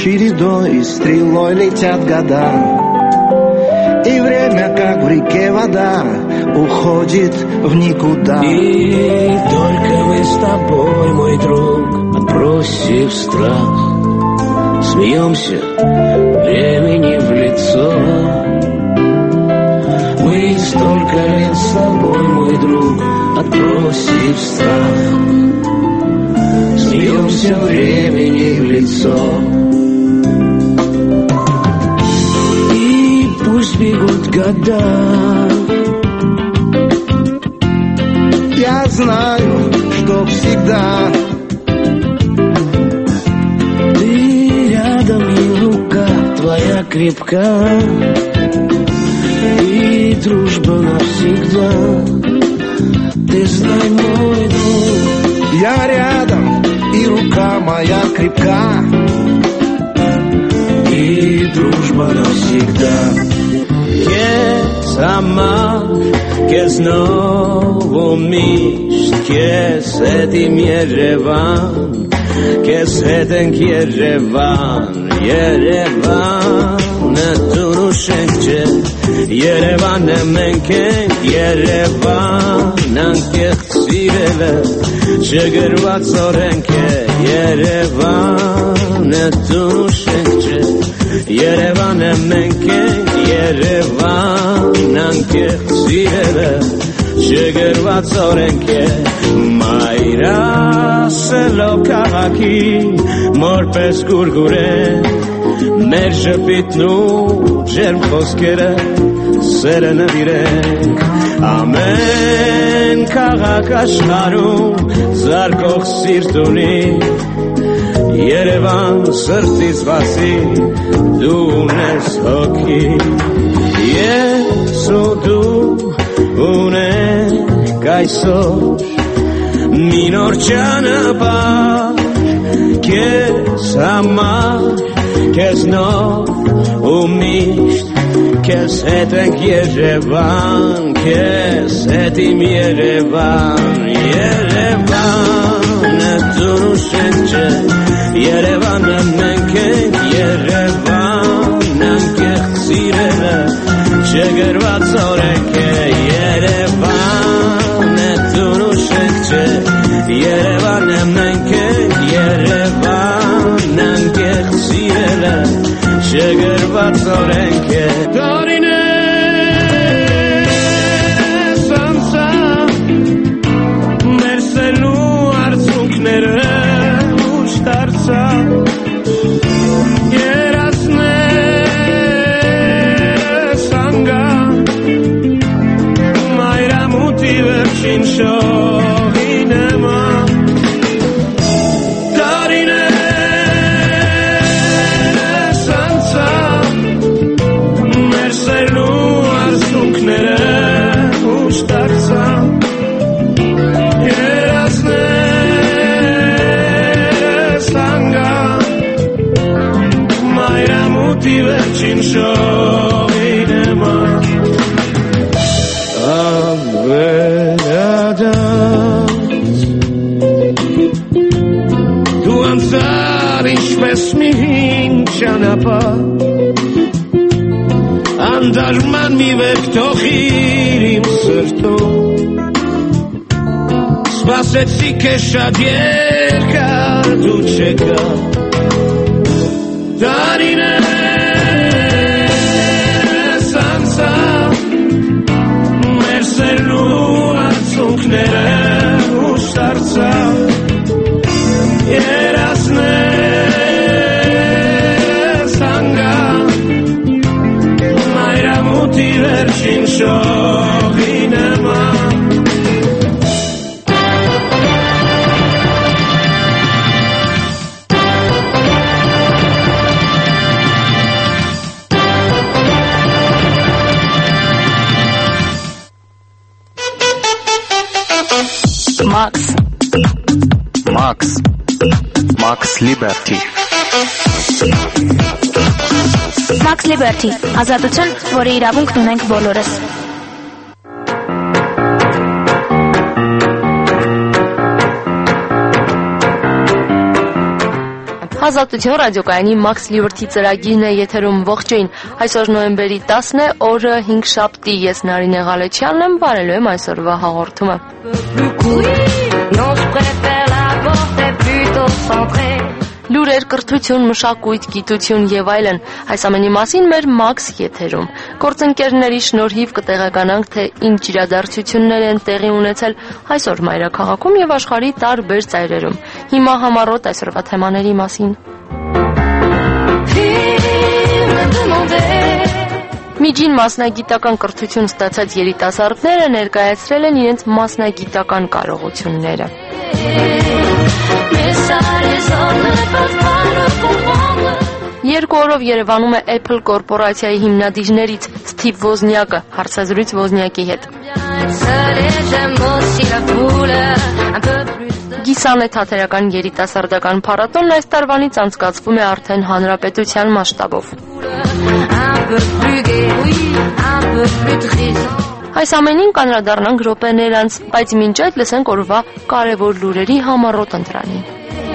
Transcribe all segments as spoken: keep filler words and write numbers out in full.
чередой и стрелой летят года. И время, как в реке вода, уходит в никуда. И только мы с тобой, мой друг, отбросив страх, смеемся времени в лицо. Мы столько лет с тобой, мой друг, отбросив страх, смеемся времени в лицо. И пусть бегут года, я знаю, что всегда ты рядом, и рука твоя крепка, и дружба навсегда. Ты знай, мой друг, я рядом, и рука моя крепка, и дружба навсегда. Kes amar, kes novo mist, kes etim Yerevan, kes eten Yerevan, Yerevan, netunu shenche, Yerevan emenken, Yerevan, ankech tzirele, shegervat zorenke, Yerevan, netunu shenche, Yerevan emenken, Yerevan, ankech tzirele, shegervat zorenke, Mayra selo kahaki, morpes gurguren, մեր շպիտն ու ջերմ խոսքերը սերը նվիրենք, ամեն քաղաք աշխարհում զարկող սիրտ ունի, Երևան սրտից բացի դու ունես հոգի, ես ու դու ունենք այսօր մի նոր ճանապարհ, քեզ համար Kes nov u misht, kes hetենք Yerevan, kes hetim Yerevan, Yerevan, netunu shenche, Yerevan emenkenk, Yerevan, ankech tzirele, shegervat zorenke, Yerevan, netunu shenche, Yerevan emenkenk, Yerevan, ankech tzirele, shegervat zorenke. Dorine sansa, merselu arzunknere ushtarsa, yerasne sanga, mayra muti verchin shovinema. Vercin shovinema averadat tu anzar ishpes mihin chanapar andarman mivek tochir im srto svasetsi keshad yerkar tu cheka darine Nere ushtarca, yerasne sanga, mayra muti verchin shovinema. Max Max Max Liberty Max Liberty ազատություն, որի իրավունքն ունենք բոլորս։ Ազատություն ռադիոկայանի Max Liberty ծրագիրն է եթերում ողջույն։ Այսօր նոյեմբերի տասն է, օրը հինգշաբթի, ես Նարինե Ղալեչյանն եմ, բարելու եմ այսօրվա հաղորդումը։ Լուրեր, կրթություն, մշակույթ, գիտություն եւ այլն։ Այս ամենի մասին մեր Max եթերում։ Գործընկերների շնորհիվ կտեղեկանանք, թե ինչ իրադարձություններ են տեղի ունեցել այսօր մայրաքաղաքում եւ աշխարհի տարբեր ծայրերում։ Հիմա համառոտ այսօրվա թեմաների մասին։ Միջին մասնագիտական կրթություն ստացած երիտասարդները ներկայացրել են իրենց մասնագիտական կարողությունները։ Երկու օրով Երևանում է Apple կորպորացիայի հիմնադիրներից Սթիվ Ոզնյակը, հարցազրույց Ոզնյակի հետ։ Գիսանե թատերական երիտասարդական փառատոնն այս տարվանից անցկացվում է արդեն հանրապետության մասշտաբով։ Այս ամենին կանրադառնանք րոպեներ անց, բայց մինչ այդ լսենք օրվա կարևոր լուրերի համառոտ ընտրանին։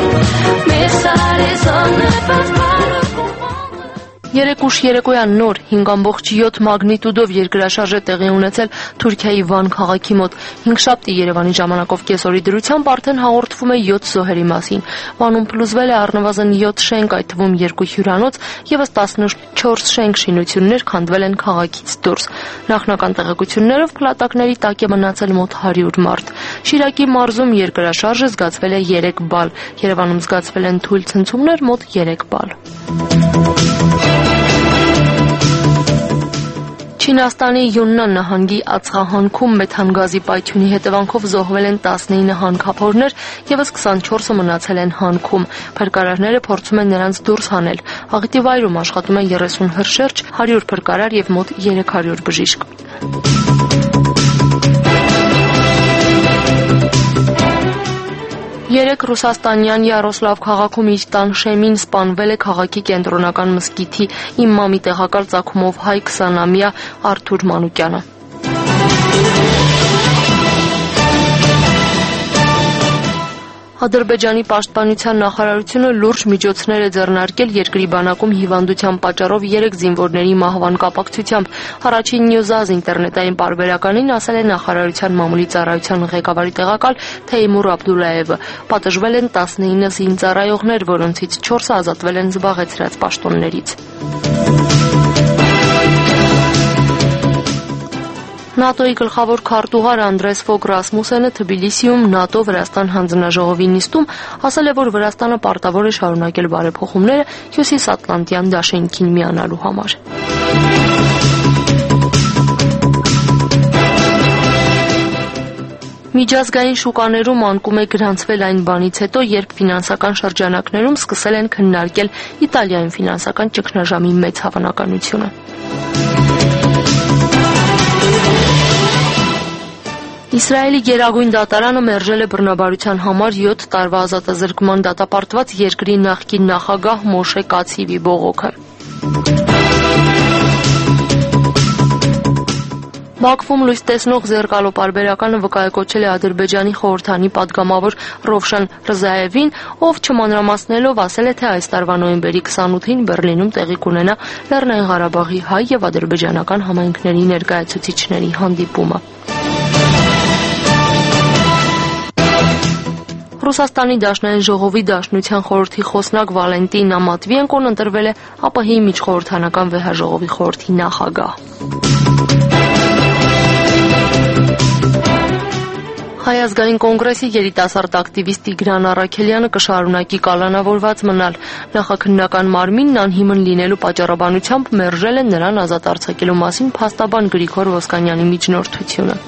Երեք ուշ երեկոյան նոր հինգ ամբողջ յոթ մագնիտուդով երկրաշարժ է տեղի ունեցել Թուրքիայի Վան քաղաքի մոտ։ Հինգշաբթի Երևանի ժամանակով կեսօրի դրությամբ արդեն հաղորդվում է յոթ զոհերի մասին։ Վանում փլուզվել է առնվազն յոթ շենք, այդ թվում երկու հյուրանոց, ևս տասնչորս շենք շինություններ քանդվել են քաղաքից դուրս։ Նախնական տեղեկություններով փլատակների տակ է մնացել մոտ հարյուր մարդ։ Շիրակի մարզում երկրաշարժը զգացվել է երեք բալ։ Երևանում զգացվել են թույլ ցնցումներ մոտ երեք բալ։ Չինաստանի Յուննան նահանգի Ածխահանքում մեթանգազի պայթյունի հետևանքով զոհվել են տասնինը հանքափորներ, ևս քսանչորսը մնացել են հանքում։ Փրկարարները փորձում են նրանց դուրս հանել։ Աղետի վայրում աշխատում է երեսուն հրշերջ, հարյուր փրկարար եւ մոտ երեք հարյուր բժիշկ։ Երեք ռուսաստանյան Յարոսլավ քաղաքում իր տան շեմին սպանվել է քաղաքի կենտրոնական մզկիթի իմամի տեղակալ ծագումով հայ քսանամյա Արթուր Մանուկյանը։ Ադրբեջանի պաշտպանության նախարարությունը լուրջ միջոցներ է ձեռնարկել երկրի բանակում հիվանդության պատճառով երեք զինվորների մահվան կապակցությամբ։ Առաջին Նյուզազ ինտերնետային պարբերականին ասել է նախարարության մամուլի ծառայության ղեկավարի տեղակալ Թեյմուր Աբդուլլաևը։ Պատժվել են տասնինը զինծառայողներ, որոնցից չորսը ազատվել են զբաղեցրած պաշտոններից։ ՆԱՏՕ-ի գլխավոր քարտուղար Անդրես Ֆոգ Ռասմուսենը Թբիլիսիում ՆԱՏՕ-Վրաստան հանձնաժողովի նիստում ասել է, որ Վրաստանը պարտավոր է շարունակել բարեփոխումները Հյուսիսատլանտյան դաշինքին միանալու համար։ Միջազգային շուկաներում անկում է գրանցվել այն բանից հետո, երբ ֆինանսական շրջանակներում սկսել են քննարկել Իտալիայում ֆինանսական ճգնաժամի մեծ հավանականությունը։ Իսրայելի գերագույն դատարանը մերժել է բռնաբարության համար յոթ տարվա ազատազրկման դատապարտված երկրի նախկին նախագահ Մոշե Կացիվի բողոքը։ Բաքվում լույս տեսնող Զերկալո պարբերականը վկայակոչել է Ադրբեջանի խորհրդանի падգամավոր Ռովշան Ռզաևին, ով չմանրամասնելով ասել է, թե այս տարվա նոյեմբերի քսանութին Բեռլինում տեղի կունենա Լեռնային Ղարաբաղի հայ եւ ադրբեջանական համայնքների ներկայացուցիչների հանդիպումը։ Ռուսաստանի Դաշնային ժողովի Դաշնության խորհրդի խոսնակ Վալենտինա Մատվիենկոն ընտրվել է ԱՊՀ-ի միջխորհրդանական վեհաժողովի խորհրդի նախագահ։ Հայ ազգային կոնգրեսի երիտասարդ ակտիվիստ Տիգրան Առաքելյանը կշարունակի կալանավորված մնալ։ Նախաքննական մարմինն անհիմն լինելու պատճառաբանությամբ մերժել է նրան ազատ արձակելու մասին փաստաբան Գրիգոր Ոսկանյանի միջնորդությունը։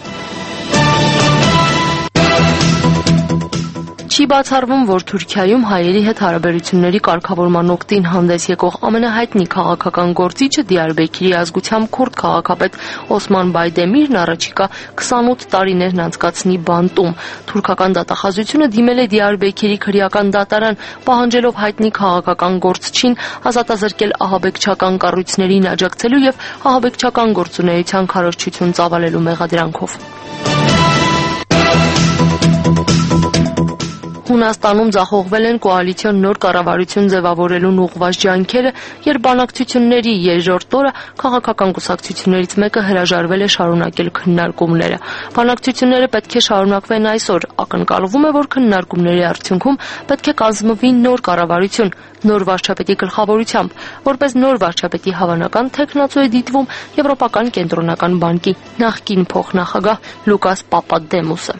Չի բացառվում, որ Թուրքիայում հայերի հետ հարաբերությունների կարգավորման օգտին հանդես եկող ամենահայտնի քաղաքական գործիչը Դիարբեքիրի ազգությամբ քուրդ քաղաքապետ Օսման Բայդեմիրն առաջիկա քսանութ տարիներն անցկացնի բանտում։ Թուրքական դատախազությունը դիմել է Դիարբեքիրի քրեական դատարան, պահանջելով հայտնի քաղաքական գործչին ազատազրկել ահաբեկչական կառույցներին աջակցելու եւ ահաբեկչական գործունեության քարոզչություն ծավալելու մեղադրանքով։ Հունաստանում ձախողվել են կոալիցիոն նոր կառավարություն ձևավորելուն ուղղված ջանքերը, երբ բանակցությունների երրորդ օրը քաղաքական կուսակցություններից մեկը հրաժարվել է շարունակել քննարկումները։ Բանակցությունները պետք է շարունակվեն այսօր, ակնկալվում է, որ քննարկումների արդյունքում պետք է կազմվի նոր կառավարություն, նոր վարչապետի գլխավորությամբ, որպես նոր վարչապետի հավանական թեկնածու է դիտվում Եվրոպական կենտրոնական բանկի նախկին փոխնախագահ Լուկաս Պապադեմոսը։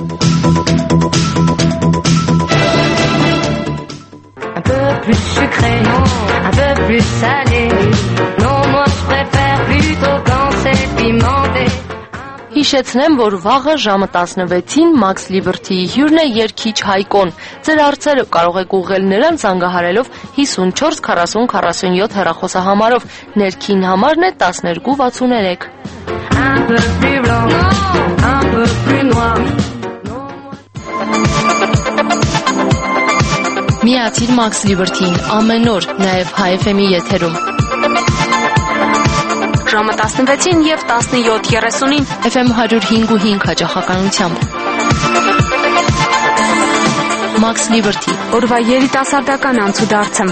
Un peu plus sucré, un peu plus salé. Non, moi je préfère plutôt quand c'est pimenté. Հիշեցնեմ, որ վաղը ժամը տասնվեցին Max Liberty-ի հյուրն է երգիչ Հայկոն։ Ձեր հարցերը կարող եք ուղղել նրան զանգահարելով հիսունչորս քառասուն քառասունյոթ հեռախոսահամարով։ Ներքին համարն է տասներկու վաթսուներեք։ Un peu plus blanc, un peu plus noir. Միացիր Max Liberty-ին ամեն օր, նաև Հայ էֆ էմ-ի եթերում։ Ժամը տասնվեցին և տասնյոթ երեսունին էֆ էմ հարյուր հինգ ու հինգ հաճախականությամբ։ Max Liberty, օրվա երիտասարդական անցուդարձը։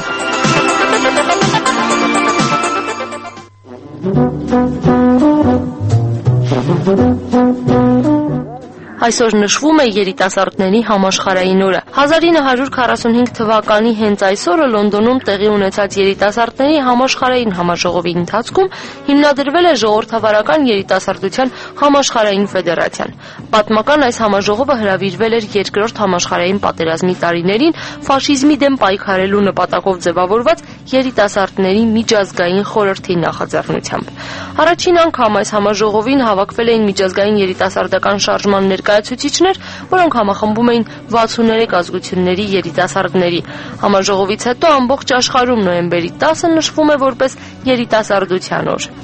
Այսօր նշվում է երիտասարդների համաշխարհային օրը։ հազար ինը հարյուր քառասունհինգ թվականի հենց այսօրը Լոնդոնում տեղի ունեցած երիտասարդների համաշխարհային համաժողովի ընթացքում հիմնադրվել է Ժողովրդավարական երիտասարդության համաշխարհային ֆեդերացիան։ Պատմական այս համաժողովը հրավիրվել էր երկրորդ համաշխարհային պատերազմի տարիներին ֆաշիզմի դեմ պայքարելու նպատակով ձևավորված երիտասարդների միջազգային խորհրդի նախաձեռնությամբ։ Առաջին անգամ այս համաժողովին հավաքվել էին միջազգային երիտասարդական շարժման ներկայացուցիչներ, որոնք համախմբում էին վաթսուներեք ազգությունների երիտասարդների։ Համաժողովից հետո ամբողջ աշխարհում նոյեմբերի տասը նշվում է որպես երիտասարդության օր։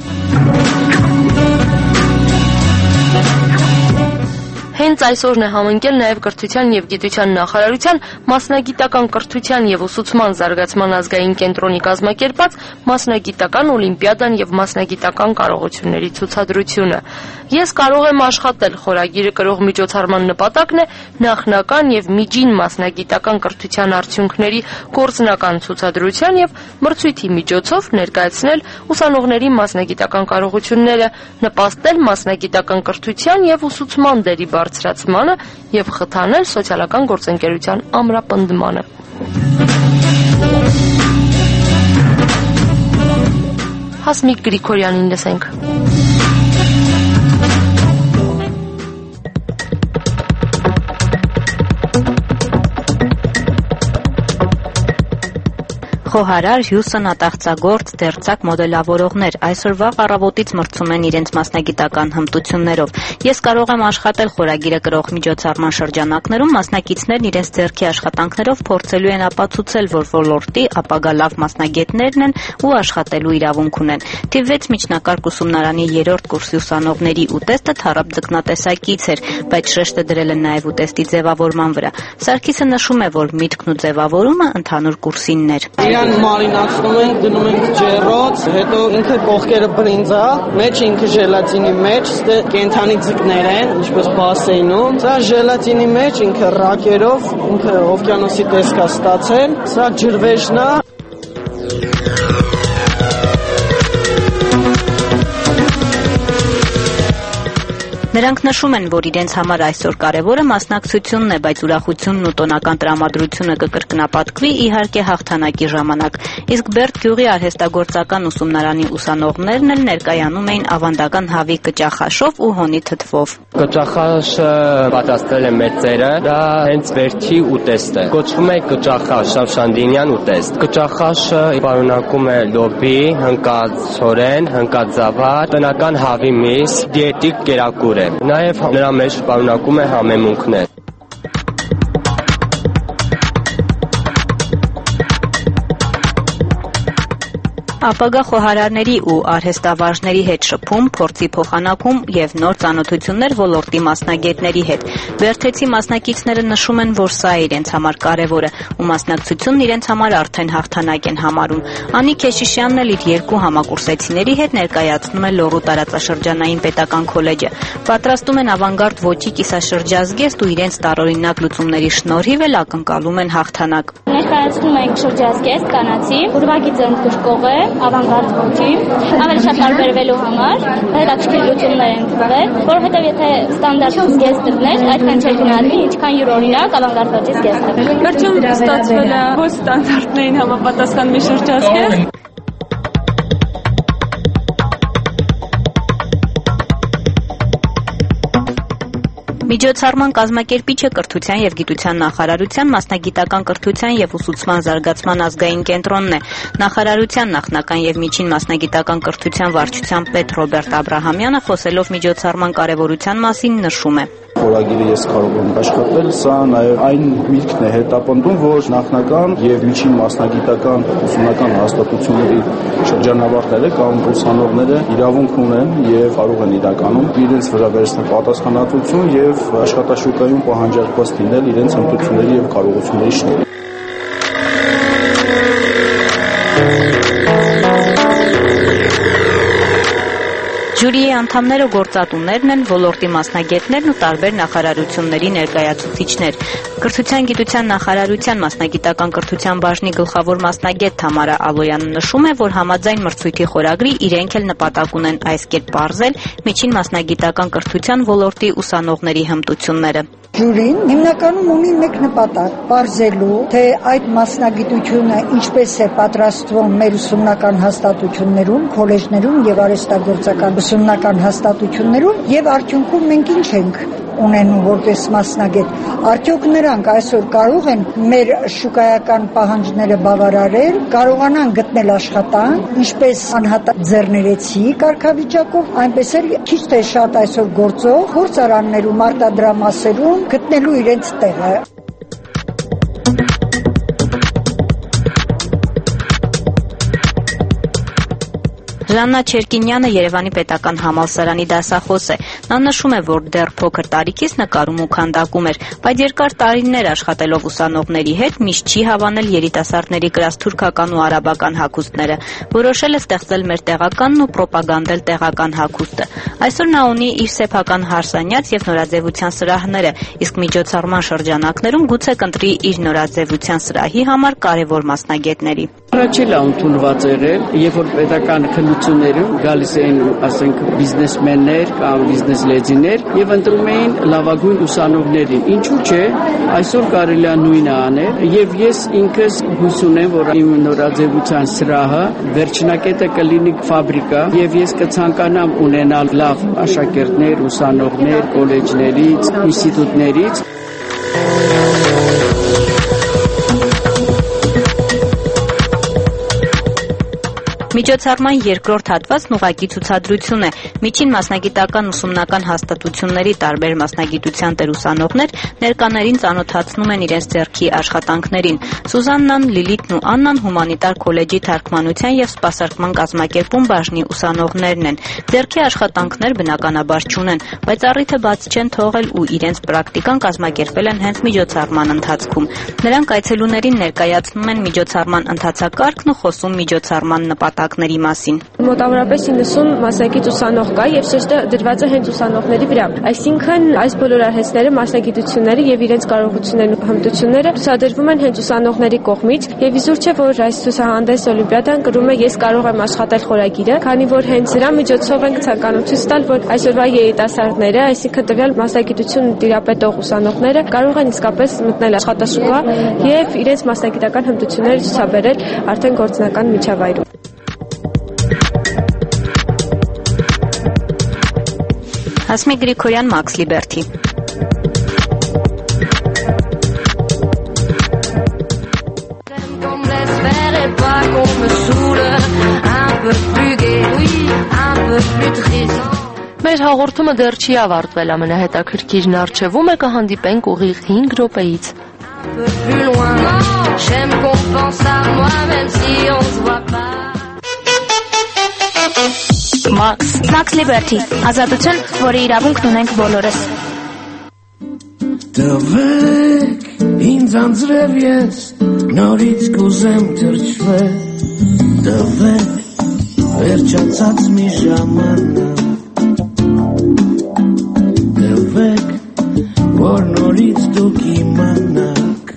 Հենց այսօրն է համընկել նաև կրթության և գիտության նախարարության մասնագիտական կրթության և ուսուցման զարգացման ազգային կենտրոնի կազմակերպած մասնագիտական օլիմպիադան և մասնագիտական կարողությունների ցուցադրությունը։ Ես կարող եմ աշխատել խորագիրը կրող միջոցառման նպատակն է նախնական և միջին մասնագիտական կրթության արդյունքների գործնական ցուցադրության և մրցույթի միջոցով ներկայացնել ուսանողների մասնագիտական կարողությունները, նպաստել մասնագիտական կրթության և ուսուցման դերի բարձրացմանը և խթանել սոցիալական գործընկերության ամրապնդմանը։ Հասմիկ Գրիգորյանին լսենք։ Խոհարար, հյուսն, ատաղծագործ, դերձակ մոդելավորողներ այսօրվա առավոտից մրցում են իրենց մասնագիտական հմտություններով։ Ես կարող եմ աշխատել խորագիրը կրող միջոցառման շրջանակներում, մասնակիցներն իրենց ձեռքի աշխատանքներով փորձելու են ապացուցել, որ ոլորտի ապագա լավ մասնագետներն են ու աշխատելու իրավունք ունեն։ Թիվ վեց միջնակարգ ուսումնարանի երրորդ կուրսի ուսանողների ուտեստը թառապ ձկնատեսակից էր, բայց շեշտը դրել են նաև ուտեստի ձևավորման վրա։ Սարգիսը նշում է, որ միտքն ու ձևավորումը ընդհանուր կուրսինն էր։ Իրան մարինացնում ենք, դնում ենք ջեռոց, հետո ինքը կողքերը բրինձա, մեջ ինքը ժելատինի մեջ, ստե կենթանի ձկներ են, ինչպես բասեյնում։ Սա ժելատինի մեջ ինքը ռակերով, ինքը օվկիանոսի տեսք է ստացել, սա ջրվեժն է։ Նրանք նշում են, որ իրենց համար այսօր կարևորը մասնակցությունն է, բայց ուրախությունն ու տոնական տրամադրությունը կկրկնապատկվի իհարկե հաղթանակի ժամանակ։ Իսկ Բերդ գյուղի արհեստագործական ուսումնարանի ուսանողներն էլ ներկայանում էին ավանդական հավի կճախաշով ու հոնի թթվով։ Կճախաշը պատրաստել է մեծերը, դա հենց Բերդի ուտեստ է։ Կոչվում է կճախաշ, շավշանդինյան ուտեստ։ Կճախաշը պարունակում է լոբի, հնկածորեն, հնկածավար, տնական հավի միս, դիետիկ կերակուր է։ Նաև նրա մեջ պարունակում է համեմունքներ։ Ապագա խոհարարների ու արհեստավարժների հետ շփում, փորձի փոխանակում եւ նոր ծանոթություններ ոլորտի մասնագետների հետ։ Բերթեցի մասնակիցները նշում են, որ սա է իրենց համար կարևորը, ու մասնակցությունն իրենց համար արդեն հաղթանակ են համարում։ Անի Քեշիշյանն էլ իր երկու համակուրսեցիների հետ ներկայացնում է Լոռու տարածաշրջանային պետական քոլեջը։ Պատրաստում են ավանգարդ ոճի կիսաշրջազգեստ ու իրենց տարօրինակ լուծումների շնորհիվ էլ ակնկալում են հաղթանակ։ Ներկայացնում ենք շրջազգեստ կանացի, ուրվագիծը ընդգրկող է ավանգարդ ոճի, ավելի շատ տարբերվելու համար հետաքրքիր լուծումներ են գտվել, որովհետև եթե ստանդարտ զգեստը դներ, այդքան չէր գնահատվի, ինչքան յուրօրինակ ավանգարդ ոճի զգեստը։ Վերջում ստացվել է ոչ ստանդարտներին համապատասխան մի շրջազգեստ։ Միջոցառման կազմակերպիչը կրթության եւ գիտության նախարարության մասնագիտական կրթության եւ ուսուցման զարգացման ազգային կենտրոնն է։ Նախարարության նախնական եւ միջին մասնագիտական կրթության վարչության պետ Ռոբերտ Աբրահամյանը խոսելով միջոցառման կարեւորության մասին նշում է. Խորագիրը ես կարող եմ աշխատել, սա նաև այն միտքն է հետապնդում, որ նախնական եւ միջին մասնագիտական ուսումնական հաստատությունների շրջանավարտները կամ ուսանողները իրավունք ունեն եւ կարող են իրականում իրենց վրա վերցնել պատասխանատվություն եւ աշխատաշուկայում պահանջարկված լինել իրենց հմտությունների եւ կարողությունների շնորհիվ։ Ժյուրիի անդամները գործատուներն են, ոլորտի մասնագետներն ու տարբեր նախարարությունների ներկայացուցիչներ։ Կրթության գիտության նախարարության մասնագիտական կրթության բաժնի գլխավոր մասնագետ Թամարա Ալոյանը նշում է, որ համաձայն մրցույթի խորագրի իրենք էլ նպատակ ունեն այս կերպ պարզել միջին մասնագիտական կրթության ոլորտի ուսանողների հմտությունները։ Ժյուրին հիմնականում ունի մեկ նպատակ՝ պարզելու, թե այդ մասնագիտությունը ինչպես է պատրաստվում մեր ուսումնական հաստատություններում, քոլեջներում եւ արհեստագործական ուսումնական հաստատություններում եւ արդյունքում մենք ինչ ենք ունենում որպես մասնագետ։ Արդյոք նրանք այսօր կարող են մեր շուկայական պահանջները բավարարել, կարողանան գտնել աշխատանք, ինչպես անհատակ ձեռներեցի կարգավիճակով, այնպես էլ քիչ թե շատ այսօր գործող գործարաններում, արտադրամասերում գտնելու իրենց տեղը։ Ժաննա Չերկինյանը Երևանի պետական համալսարանի դասախոս է։ Նա նշում է, որ դեռ փոքր տարիքից նկարում ու քանդակում էր, բայց երկար տարիներ աշխատելով ուսանողների հետ միշտ չի հավանել երիտասարդների կրած թուրքական ու արաբական հագուստները։ Որոշել է ստեղծել մեր տեղականն ու պրոպագանդել տեղական հագուստը։ Այսօր նա ունի իր սեփական հարսանյաց եւ նորաձևության սրահները, իսկ միջոցառման շրջանակներում գուցե կընտրի իր նորաձևության սրահի համար կարևոր մասնագետների։ Առաջել է ընդունված եղել, երբ որ պետական քննություններում գալիս էին, ասենք, բիզնեսմեններ կամ բիզնես լեդիներ եւ ընտրում էին լավագույն ուսանողներին։ Ինչու՞ չէ, այսօր կարելի է նույնը անել եւ ես ինքս հույս ունեմ, որ իմ նորաձևության սրահը վերջնակետը կլինի ֆաբրիկա եւ ես կցանկանամ ունենալ լավ աշակերտներ, ուսանողներ, կոլեջներից, ինստիտուտներից։ Միջոցառման երկրորդ հատվածն ուղղակի ցուցադրություն է։ Միջին մասնագիտական ուսումնական հաստատությունների տարբեր մասնագիտության տերուսանողներ ներկաներին ծանոթացնում են իրենց ձեռքի աշխատանքներին։ Սուզաննան, Լիլիթն ու Աննան հումանիտար քոլեջի թարգմանության եւ սպասարկման կազմակերպում բաժնի ուսանողներն են։ Ձեռքի աշխատանքներ բնականաբար չունեն, բայց առիթը բաց չեն թողել ու իրենց պրակտիկան կազմակերպել են հենց միջոցառման ընթացքում։ Նրանք այցելուներին ներկայացնում են միջոցառման ընթացակարգն ու խոսում միջոցառման նպատակների մասին։ Մոտավորապես իննսուն մասնագիտ ուսանող կա եւ շեշտը դրված է հենց ուսանողների վրա։ Այսինքն այս բոլոր արհեստները, մասնագիտությունները եւ իրենց կարողություններն ու հմտությունները ցուցադրվում են հենց ուսանողների կողմից եւ իզուր չէ, որ այս ցուցահանդես օլիմպիադան կրում է ես կարող եմ աշխատել խորագիրը, քանի որ հենց դրա միջոցով ենք ցանկանում ցույց տալ, որ այսօրվա երիտասարդները, այսինքն տվյալ մասնագիտություն տիրապետող ուսանողները կարող են իսկապես մտնել աշխատաշուկա եւ իրենց մասնագիտական հմտությունները ցուցաբերել արդեն գործնական միջավայրում։ Հասմիկ Գրիգորյան, Մաքս Լիբերթի։ Մեր հաղորդումը դեռ չի ավարտվել, ամենահետաքրքիրն առջևում է, կհանդիպենք ուղիղ հինգ րոպեից։ J'aime qu'on pense à moi même si on se voit pas. Max Max Liberty ազատություն, որի իրավունքն ունենք բոլորս։ Տվեք ինձ անձրև ես նորից կուզեմ թրջվել, տվեք վերջացած մի ժամանակ, տվեք որ նորից դուք իմանաք,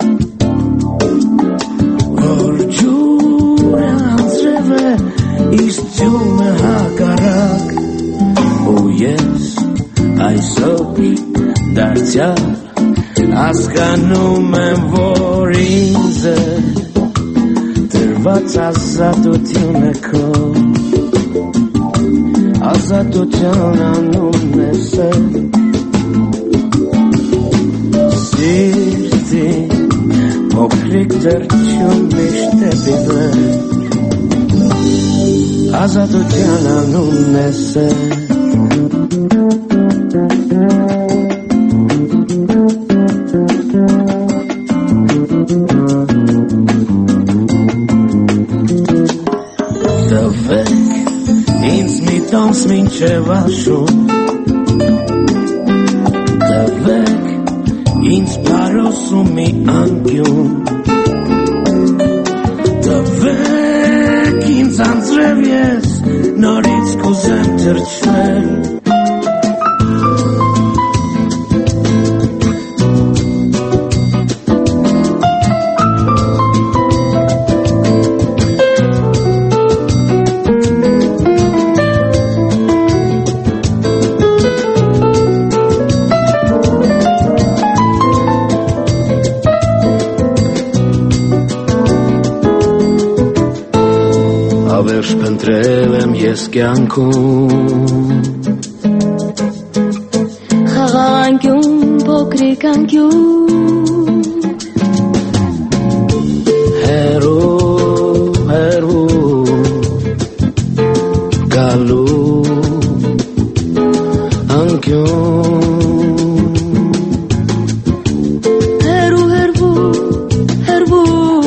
որ ջուրը անձրև է, իսկ ձյունը հակառակ, ու ես այսօր դարձյալ հասկանում եմ, որ ինձ է տրված ազատությունը քո, ազատություն անունն է սեր, սիրտի փոքրիկ թռչուն միշտ է դիվեր, ազատություն անունն է սեր, մինչև աշուն, տվեք ինձ պարոսում մի անկյուն, տվեք ինձ անձրև ես նորից կուզեմ թրջվել, ես կյանքում խաղաղանկյուն փոքրիկ անկյուն հերու հերու գալու անկյուն հերու հերու հերու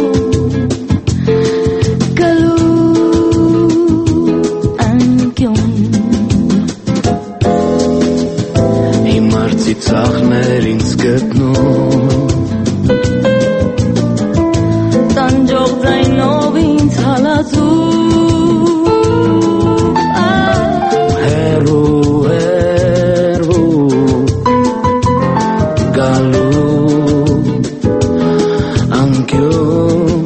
ծաղներ ինձ գտնում տանջող ձայնով ինձ հալածում հերու հերու գալու անկյուն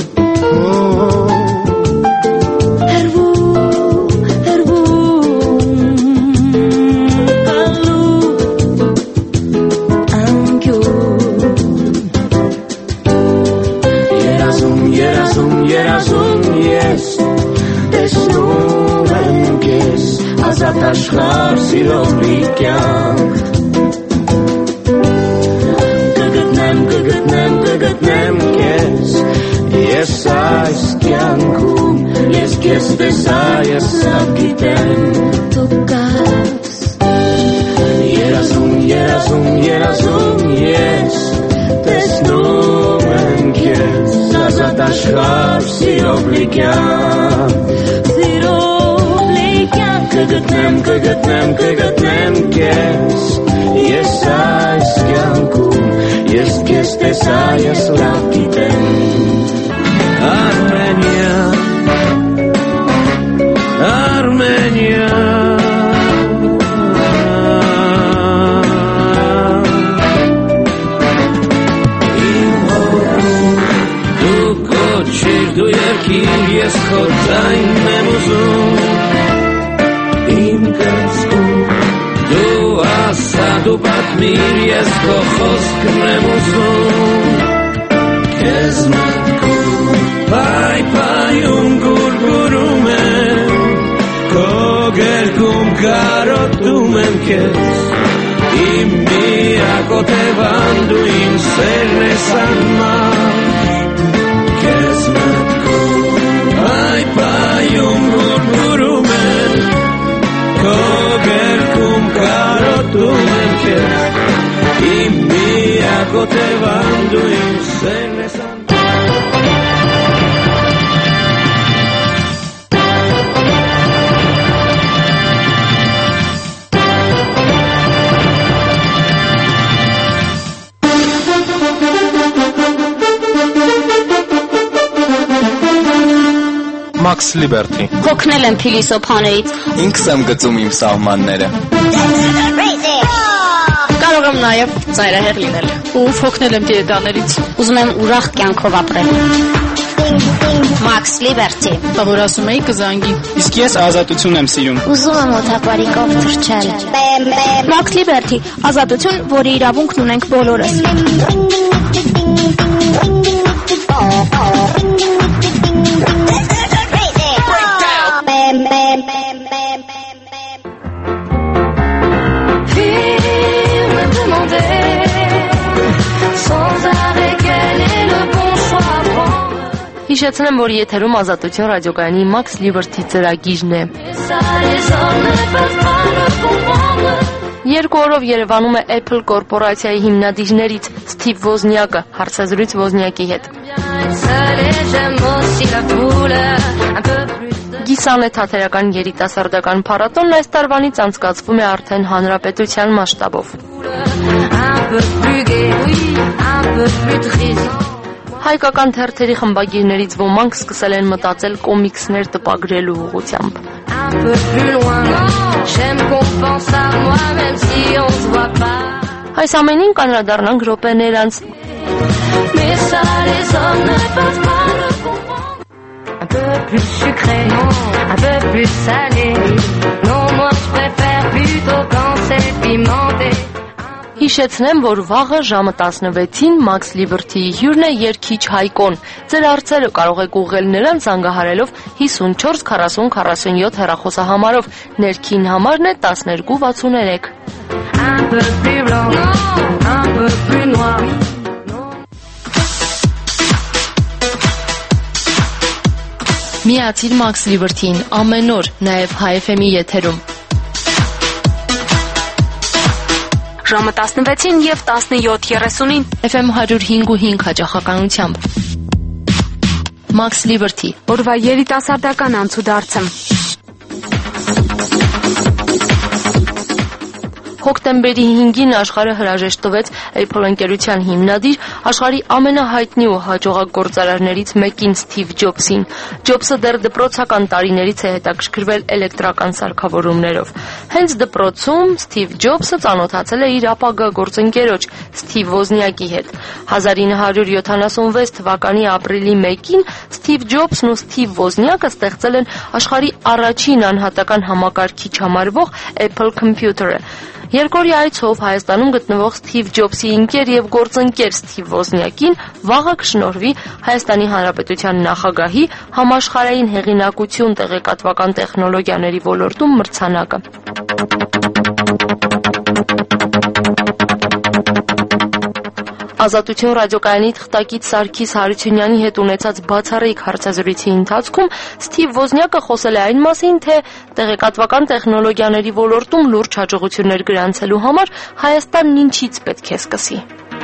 աշխարհ սիրով լի կյանք կգտնեմ, կգտնեմ, կգտնեմ քեզ ես այս կյանքում ես քեզ տեսա, ես սա գիտեմ դու կաս երազում, երազում, երազում ես տեսնում եմ քեզ ազատ աշխարհ սիրով լի կյանք կգտնեմ, կգտնեմ, կգտնեմ քեզ ես այս կյանքում ես քեզ տեսա, ես լավ գիտեմ Արմենիա Արմենիա Իմ հորում դու կոչիր, դու երկիր, ես քո ձայնն եմ ուզում Իմ կրծքում դու ասա, դու պատմիր, ես քո խոսքն եմ ուզում Քեզ մտքում պայպայում գուրգուրում եմ Քո գերքում կարոտում եմ քեզ Իմ միակ օթևան դու իմ սերն ես անմար Քեզ մտքում պայպայում գուրգուրում եմ Քո գերքում կարոտում եմ քեզ Իմ միակ օթևան դու իմ սերն ես անմար Max Liberty։ Հոգնել եմ փիլիսոփաներից։ Ինքս եմ գծում իմ սահմանները։ Կարող եմ նաև ծայրահեղ լինել ու հոգնել եմ դիետաներից։ Ուզում եմ ուրախ կյանքով ապրել։ Max Liberty։ Որ ասում էի կզանգի։ Իսկ ես ազատություն եմ սիրում։ Ուզում եմ օթապարիկով թռչել։ Max Liberty, ազատություն, որի իրավունքն ունենք բոլորս։ Հիշեցնեմ, որ եթերում ազատություն ռադիոկայանի Max Liberty ծրագիրն է։ Երկու օրով Երևանում է Apple կորպորացիայի հիմնադիրներից Սթիվ Ոզնյակը հարցազրույց Ոզնյակի հետ։ Գիսանե թատերական երիտասարդական փառատոնն այս տարվանից անցկացվում է արդեն հանրապետության մասշտաբով։ Հայկական թերթերի խմբագիրներից ոմանք սկսել են մտածել կոմիքսներ տպագրելու ուղղությամբ։ Այս ամենին կանրադառնանք րոպեներ անց։ Հիշեցնեմ, որ վաղը ժամը տասնվեցին Max Liberty-ի հյուրն է երգիչ Հայկոն։ Ձեր հարցերը կարող եք ուղղել նրան զանգահարելով հիսունչորս քառասուն քառասունյոթ հեռախոսահամարով։ Ներքին համարն է տասներկու վաթսուներեք։ Միացիր Max Liberty-ին ամեն օր, նաև Հայ էֆ էմ-ի եթերում։ Ժամը տասնվեցին և տասնյոթ երեսունին էֆ էմ հարյուր հինգ ու հինգ հաճախականությամբ։ Max Liberty, օրվա երիտասարդական անցուդարձը։ Հոկտեմբերի հինգին աշխարհը հրաժեշտ տվեց Apple ընկերության հիմնադիր, աշխարհի ամենահայտնի ու հաջողակ գործարարներից մեկին Սթիվ Ջոբսին։ Ջոբսը դեռ դպրոցական տարիներից է հետաքրքրվել էլեկտրական սարքավորումներով։ Հենց դպրոցում Սթիվ Ջոբսը ծանոթացել է իր ապագա գործընկերոջ Սթիվ Ոզնյակի հետ։ հազար ինը հարյուր յոթանասունվեց թվականի ապրիլի մեկին Սթիվ Ջոբսն ու Սթիվ Ոզնյակը ստեղծել են աշխարհի առաջին անհատական համակարգիչ համարվող Apple Computer-ը։ Երկորի այցով Հայաստանում գտնվող Սթիվ Ջոբսի ընկեր եւ գործընկեր Սթիվ Ոզնյակին վաղը կշնորհվի Հայաստանի Հանրապետության նախագահի համաշխարհային հեղինակություն տեղեկատվական տեխնոլոգիաների ոլորտում մրցանակը։ Ազատություն ռադիոկայանի թղթակից Սարգիս Հարությունյանի հետ ունեցած բացառիկ հարցազրույցի ընթացքում Սթիվ Ոզնյակը խոսել է այն մասին, թե տեղեկատվական տեխնոլոգիաների ոլորտում լուրջ հաջողություններ գրանցելու համար Հայաստանն ինչից պետք է սկսի։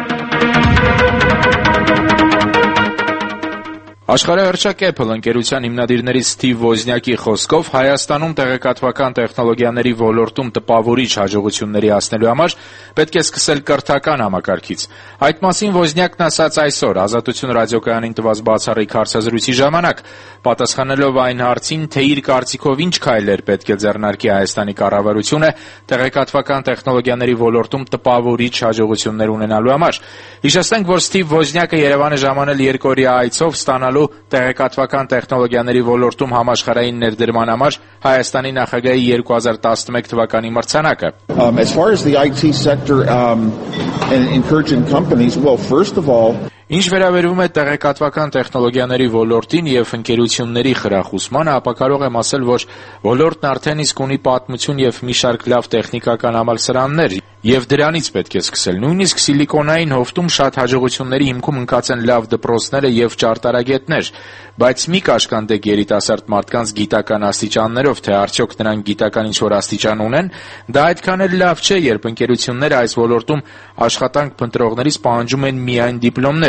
Աշխարհահռչակ Apple ընկերության հիմնադիրներից Սթիվ Ոզնյակի խոսքով Հայաստանում տեղեկատվական տեխնոլոգիաների ոլորտում տպավորիչ հաջողությունների հասնելու համար պետք է սկսել կրթական համակարգից։ Այդ մասին Ոզնյակն ասաց այսօր Ազատություն ռադիոկայանին տված բացառիկ հարցազրույցի ժամանակ, պատասխանելով այն հարցին, թե իր կարծիքով ինչ քայլեր պետք է ձեռնարկի Հայաստանի կառավարությունը տեղեկատվական տեխնոլոգիաների ոլորտում տպավորիչ հաջողություններ ունենալու համար։ Հիշեցնենք, որ Սթիվ Ոզնյակը Երևան է ժամանել երկօրյա այցով ստանալու տեղեկատվական տեխնոլոգիաների ոլորտում համաշխարհային ներդրման համար Հայաստանի նախագահի երկու հազար տասնմեկ թվականի մրցանակը։ Um, as far as the I T sector um, and encouraging companies, well, first of all, Ինչ վերաբերում է տեղեկատվական տեխնոլոգիաների ոլորտին եւ ընկերությունների խրախուսմանը, ապա կարող եմ ասել, որ ոլորտն արդեն իսկ ունի պատմություն եւ մի շարք լավ տեխնիկական համալսարաններ, եւ դրանից պետք է սկսել։ Նույնիսկ Սիլիկոնային հովտում շատ հաջողությունների հիմքում ընկած են լավ դպրոցները եւ ճարտարագետներ, բայց մի կաշկանդեք երիտասարդ մարդկանց գիտական աստիճաններով, թե արդյոք նրանք գիտական ինչ-որ աստիճան ունեն, դա այդքան էլ լավ չէ, երբ ընկերությունները այս ոլորտում աշխատանք փնտրողներից պահանջում են միայն դիպլոմներ։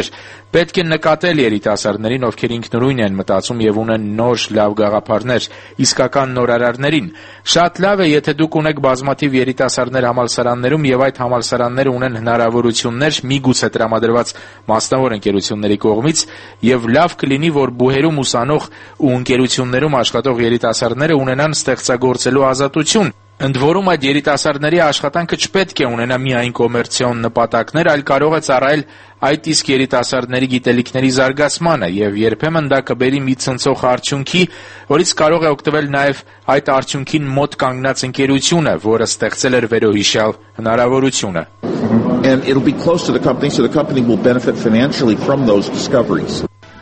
կողմեր։ Պետք է նկատել երիտասարդներին, ովքեր ինքնուրույն են մտածում եւ ունեն նոր լավ գաղափարներ, իսկական նորարարներին։ Շատ լավ է, եթե դուք ունեք բազմաթիվ երիտասարդներ համալսարաններում եւ այդ համալսարանները ունեն հնարավորություններ միգուցե տրամադրված մասնավոր ընկերությունների կողմից, եւ լավ կլինի, որ բուհերում ուսանող ու ընկերություններում աշխատող երիտասարդները ունենան ստեղծագործելու ազատություն։ Ընդ որում այդ երիտասարդների աշխատանքը չպետք է ունենա միայն կոմերցիոն նպատակներ, այլ կարող է ծառայել այդ իսկ երիտասարդների գիտելիքների զարգացմանը եւ երբեմն դա կբերի մի ցնցող արդյունքի, որից կարող է օգտվել նաեւ այդ արդյունքին մոտ կանգնած ընկերությունը, որը ստեղծել էր վերոհիշյալ հնարավորությունը։ And it'll be close to the company, so the company will benefit financially from those discoveries.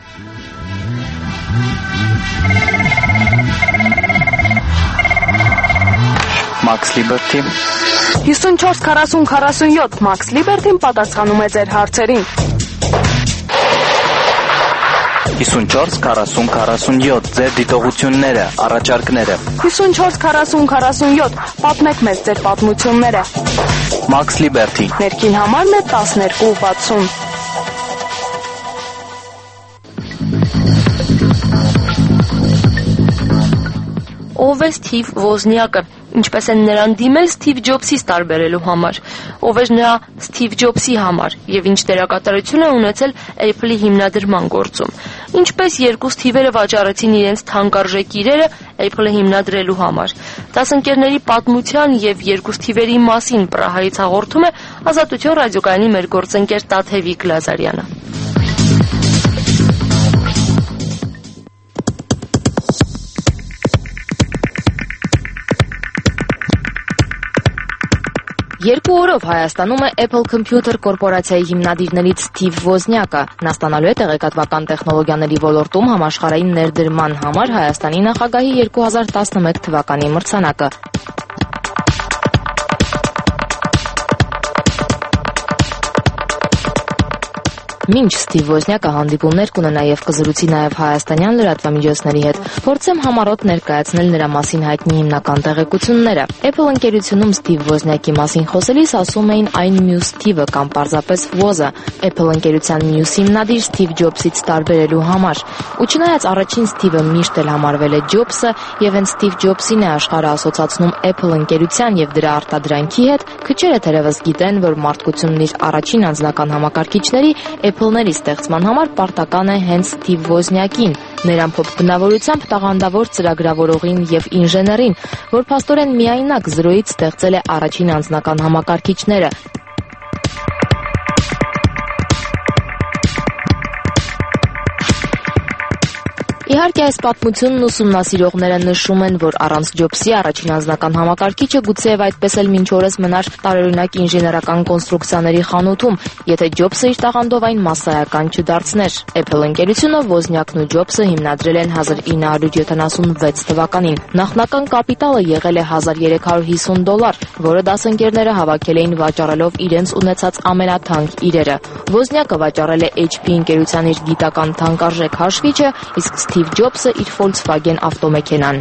Max Liberty հիսունչորս քառասուն քառասունյոթ Max Liberty-ն պատասխանում է ձեր հարցերին։ հիսունչորս քառասուն քառասունյոթ ձեր դիտողությունները, առաջարկները։ հիսունչորս քառասուն քառասունյոթ պատմեք մեզ ձեր պատմությունները։ Max Liberty Ներքին համարն է տասներկու վաթսուն։ Ով է Սթիվ Ոզնյակը, ինչպես են նրան դիմել Սթիվ Ջոբսից տարբերելու համար, ով էր նրա Սթիվ Ջոբսի համար եւ ինչ դերակատարություն է ունեցել Apple-ի հիմնադրման գործում, ինչպես երկու Սթիվերը վաճառեցին իրենց թանկարժեք իրերը Apple-ը հիմնադրելու համար։ Դասընկերների պատմության եւ երկու Սթիվերի մասին Պրահայից հաղորդում է Ազատություն ռադիոկայանի մեր գործընկեր Տաթևիկ Լազարյանը։ Երկու օրով Հայաստանում է Apple Computer կորպորացիայի հիմնադիրներից Սթիվ Ոզնյակը։ Նա ստանալու է տեղեկատվական տեխնոլոգիաների ոլորտում համաշխարհային ներդրման համար Հայաստանի նախագահի երկու հազար տասնմեկ թվականի մրցանակը։ Մինչ Սթիվ Ոզնյակը հանդիպումներ կունենա եւ կզրուցի նաեւ հայաստանյան լրատվամիջոցների հետ, փորձեմ համառոտ ներկայացնել նրա մասին հայտնի հիմնական տեղեկությունները։ Apple ընկերությունում Սթիվ Ոզնյակի մասին խոսելիս ասում էին այն մյուս Սթիվը կամ պարզապես Ոզը, Apple ընկերության մյուս հիմնադիր Սթիվ Ջոբսից տարբերելու համար։ Ու չնայած առաջին Սթիվը միշտ էլ համարվել է Ջոբսը եւ հենց Սթիվ Ջոբսին է աշխարհը ասոցացնում Apple ընկերության եւ դրա արտադրանքի հետ, քչերը թերևս գիտեն, որ մարդկությունն իր առաջին անձնական համակարգիչների Apple-ների ստեղծման համար պարտական է հենց Սթիվ Ոզնյակին, մեր ամփոփ բնավորությամբ տաղանդավոր ծրագրավորողին եւ ինժեներին, որ փաստորեն միայնակ զրոյից ստեղծել է առաջին անձնական համակարգիչները։ Իհարկե այս պատմությունն ուսումնասիրողները նշում են, որ առանց Ջոբսի առաջին անձնական համակարգիչը գուցեև այդպես էլ մինչ օրս մնար տարօրինակ ինժեներական կոնստրուկցիաների խանութում, եթե Ջոբսը իր տաղանդով այն մասսայական չդարձներ։ Apple ընկերությունը Ոզնյակն ու Ջոբսը հիմնադրել են հազար ինը հարյուր յոթանասունվեց թվականին։ Նախնական կապիտալը եղել է հազար երեք հարյուր հիսուն դոլար, որը դասընկերները հավաքել էին վաճառելով իրենց ունեցած ամենաթանկ իրերը։ Ոզնյակը վաճառել է H P ընկերության իր գիտական թանկարժեք հաշվիչը, իսկ Սթիվ Ջոբսը իր Volkswagen ավտոմեքենան։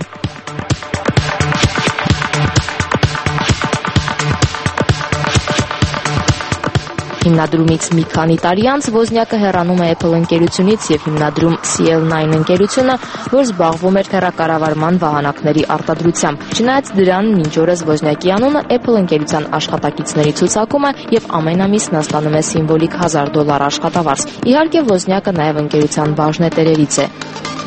Հիմնադրումից մի քանի տարի անց Ոզնյակը հեռանում է Apple ընկերությունից եւ հիմնադրում C L նայն ընկերությունը, որ զբաղվում էր թեռակառավարման վահանակների արտադրությամբ։ Չնայած դրան, մինչ օրս Ոզնյակի անունը Apple ընկերության աշխատակիցների ցուցակում է եւ ամեն ամիս նա ստանում է սիմվոլիկ հազար դոլար աշխատավարձ։ Իհարկե Ոզնյակը նաեւ ընկերության բաժնետերերից է։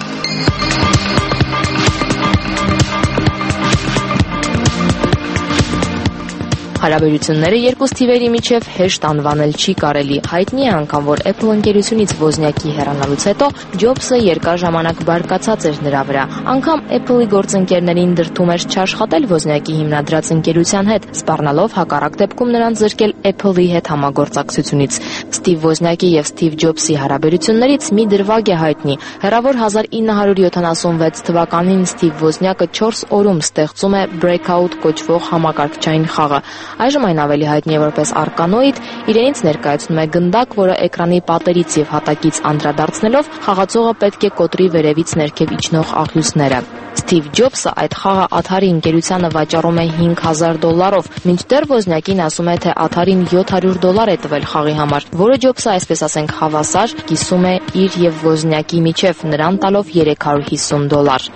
Հարաբերությունները երկու Սթիվերի միջև հեշտ անվանել չի կարելի։ Հայտնի է անգամ, որ Apple ընկերությունից Ոզնյակի հեռանալուց հետո Ջոբսը երկար ժամանակ բարկացած էր նրա վրա։ Անգամ Apple-ի գործընկերներին դրդում էր չաշխատել Ոզնյակի հիմնադրած ընկերության հետ, սպառնալով հակառակ դեպքում նրան զրկել Apple-ի հետ համագործակցությունից։ Սթիվ Ոզնյակի եւ Սթիվ Ջոբսի հարաբերություններից մի դրվագ է հայտնի։ Հեռավոր հազար ինը հարյուր յոթանասունվեց թվականին Սթիվ Ոզնյակը չորս օրում ստեղծում է Breakout կոչվող համակարգչային խաղը։ Այժմ այն ավելի հայտնի է որպես Arkanoid, իրենից ներկայացնում է գնդակ, որը էկրանի պատերից եւ հատակից անդրադարձնելով խաղացողը պետք է կոտրի վերևից ներքև իջնող աղյուսները։ Սթիվ Ջոբսը այդ խաղը Atari ընկերությանը վաճառում է հինգ հազար դոլարով, մինչդեռ Ոզնյակին ասում է, թե Atari-ն յոթ հարյուր դոլար է տվել խաղի համար, որը Ջոբսը, այսպես ասենք, հավասար կիսում է իր եւ Ոզնյակի միջև, նրան տալով երեք հարյուր հիսուն դոլար։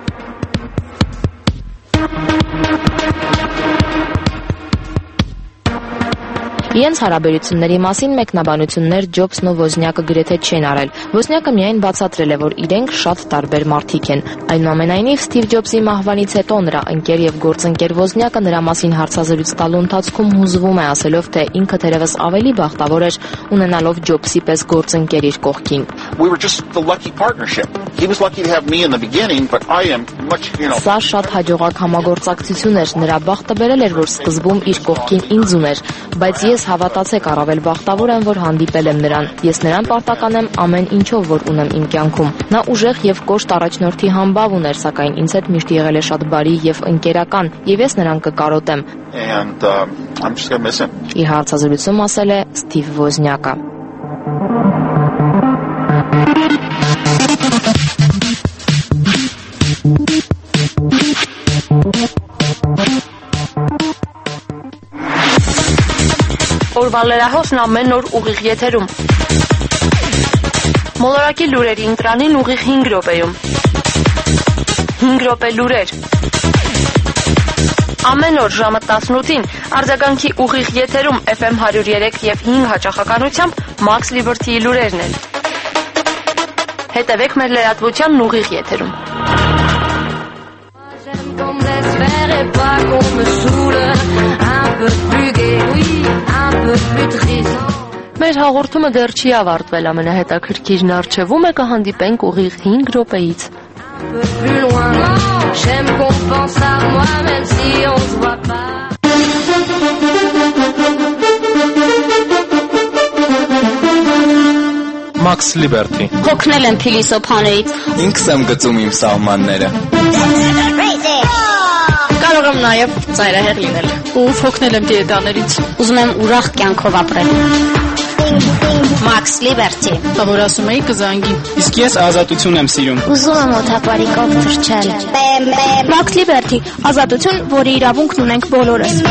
Իրենց հարաբերությունների մասին մեկնաբանություններ Ջոբսն ու Ոզնյակը գրեթե չեն արել։ Ոզնյակը միայն բացատրել է, որ իրենք շատ տարբեր մարդիկ են։ Այնուամենայնիվ, Սթիվ Ջոբսի մահվանից հետո նրա ընկեր եւ գործընկեր Ոզնյակը նրա մասին հարցազրույց տալու ընթացքում հուզվում է, ասելով, թե ինքը թերևս ավելի բախտավոր էր ունենալով Ջոբսի պես գործընկեր իր կողքին։ We were just the lucky partnership. He was lucky to have me in the beginning, but I am much, you know. Սա շատ հաջողակ համագործակցություն էր։ Նրա բախտը բերել էր, որ սկզբում իր կողքին ինձ ուներ, բայց ես հավատացեք, առավել բախտավոր եմ, որ հանդիպել եմ նրան։ Ես նրան պարտական եմ ամեն ինչով, որ ունեմ իմ կյանքում։ Նա ուժեղ եւ կոշտ առաջնորդի համբավ ուներ, սակայն ինձ հետ միշտ եղել է շատ բարի եւ ընկերական, եւ ես նրան կկարոտեմ։ And uh, I'm just going to miss him. Իր հարցազրույցում ասել է Սթիվ Ոզնյակը։ Օրվա լրահոսն ամեն օր ուղիղ եթերում։ Մոլորակի լուրերի ընտրանին ուղիղ հինգ րոպեում։ հինգ րոպե լուրեր։ Ամեն օր ժամը տասնութին արձագանքի ուղիղ եթերում Էֆ Էմ հարյուր երեք եւ հինգ հաճախականությամբ Max Liberty-ի լուրերն են։ Հետևեք մեր լրատվությանն ուղիղ եթերում։ Մեր հաղորդումը դեռ չի ավարտվել, ամենահետաքրքիրն առջևում է, կհանդիպենք ուղիղ հինգ րոպեից։ Max Liberty։ Հոգնել եմ փիլիսոփաներից։ Ինքս եմ գծում իմ սահմանները։ Կարող եմ նաև ծայրահեղ լինել ու հոգնել եմ դիետաներից։ Ուզում եմ ուրախ կյանքով ապրել։ Max Liberty։ Բա որ ասում էի կզանգի։ Իսկ ես ազատություն եմ սիրում։ Ուզում եմ օթապարիկով թռչել։ Max Liberty, ազատություն, որի իրավունքն ունենք բոլորս։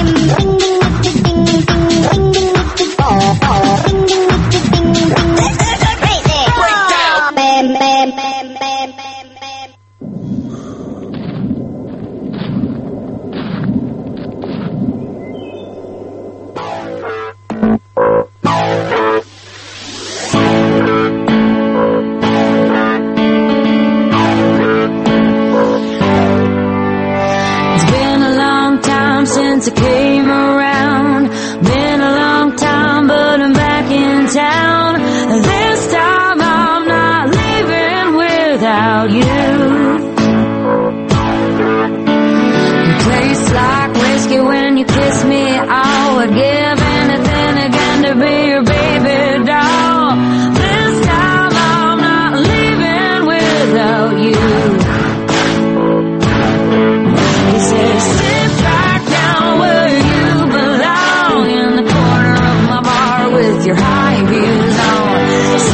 Since I came around, been a long time, but I'm back in town. This time I'm not leaving without you. Tastes like whiskey when you kiss me. I would give anything again to be your baby doll. This time I'm not leaving without you. He says, sit back down where you belong, in the corner of my bar with your high heels on.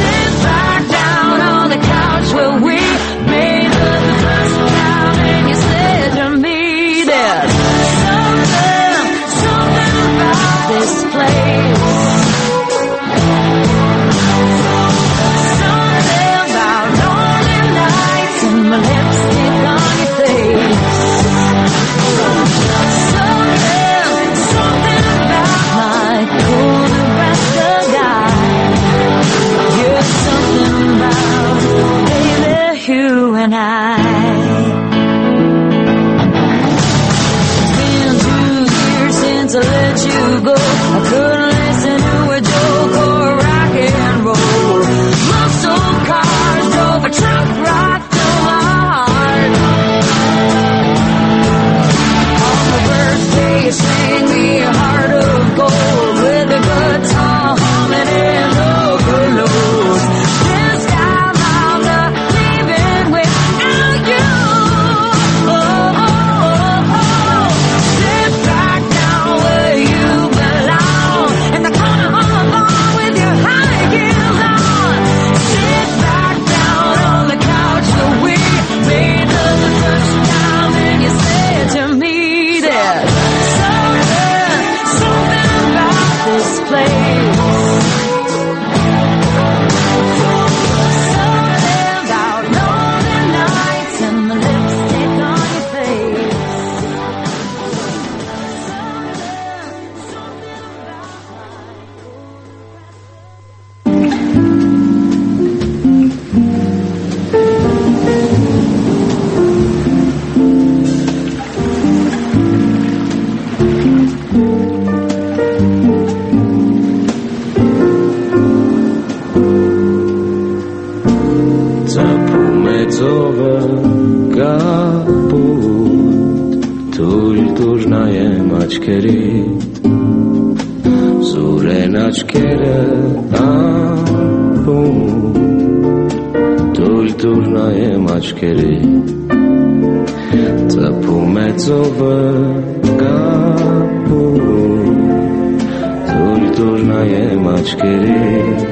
աչքերի Զուրեն աչքերը ամպում Դուլ դուլ նայեմ աչքերի Ծպում է ծովը կապում Դուլ դուլ նայեմ աչքերի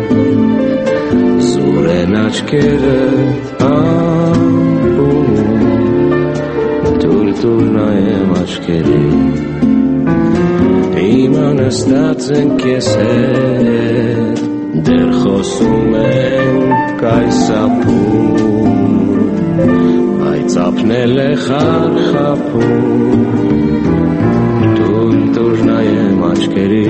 Զուրեն աչքերը ամպում Դուլ դուլ նայեմ աչքերի Իմ անստած ենք ես հետ Դեր խոսում ենք կայսապում Բայց ապնել է խարխապում Դուլ դուլ նայեմ աչքերի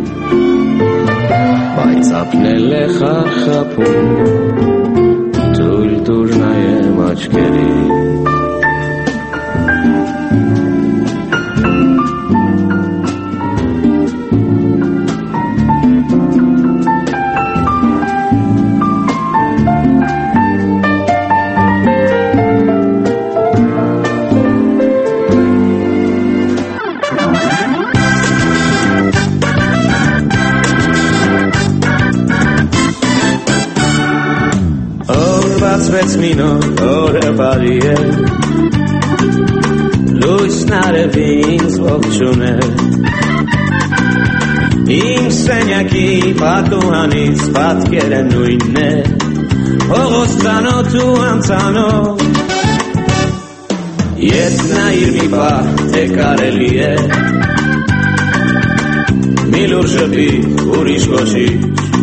Բայց ապնել է խարխապում Դուլ դուլ նայեմ աչքերի Բացվեց մինոր օրը բարի է Լույսն արևի ինձ ողջուն է Իմ սենյակի պատուհանից պատկերը նույնն է Հողոց ծանոթ ու անծանոթ Ես նայիր մի պահ թե կարելի է Մի լուր ժպի ուրիշ ոչինչ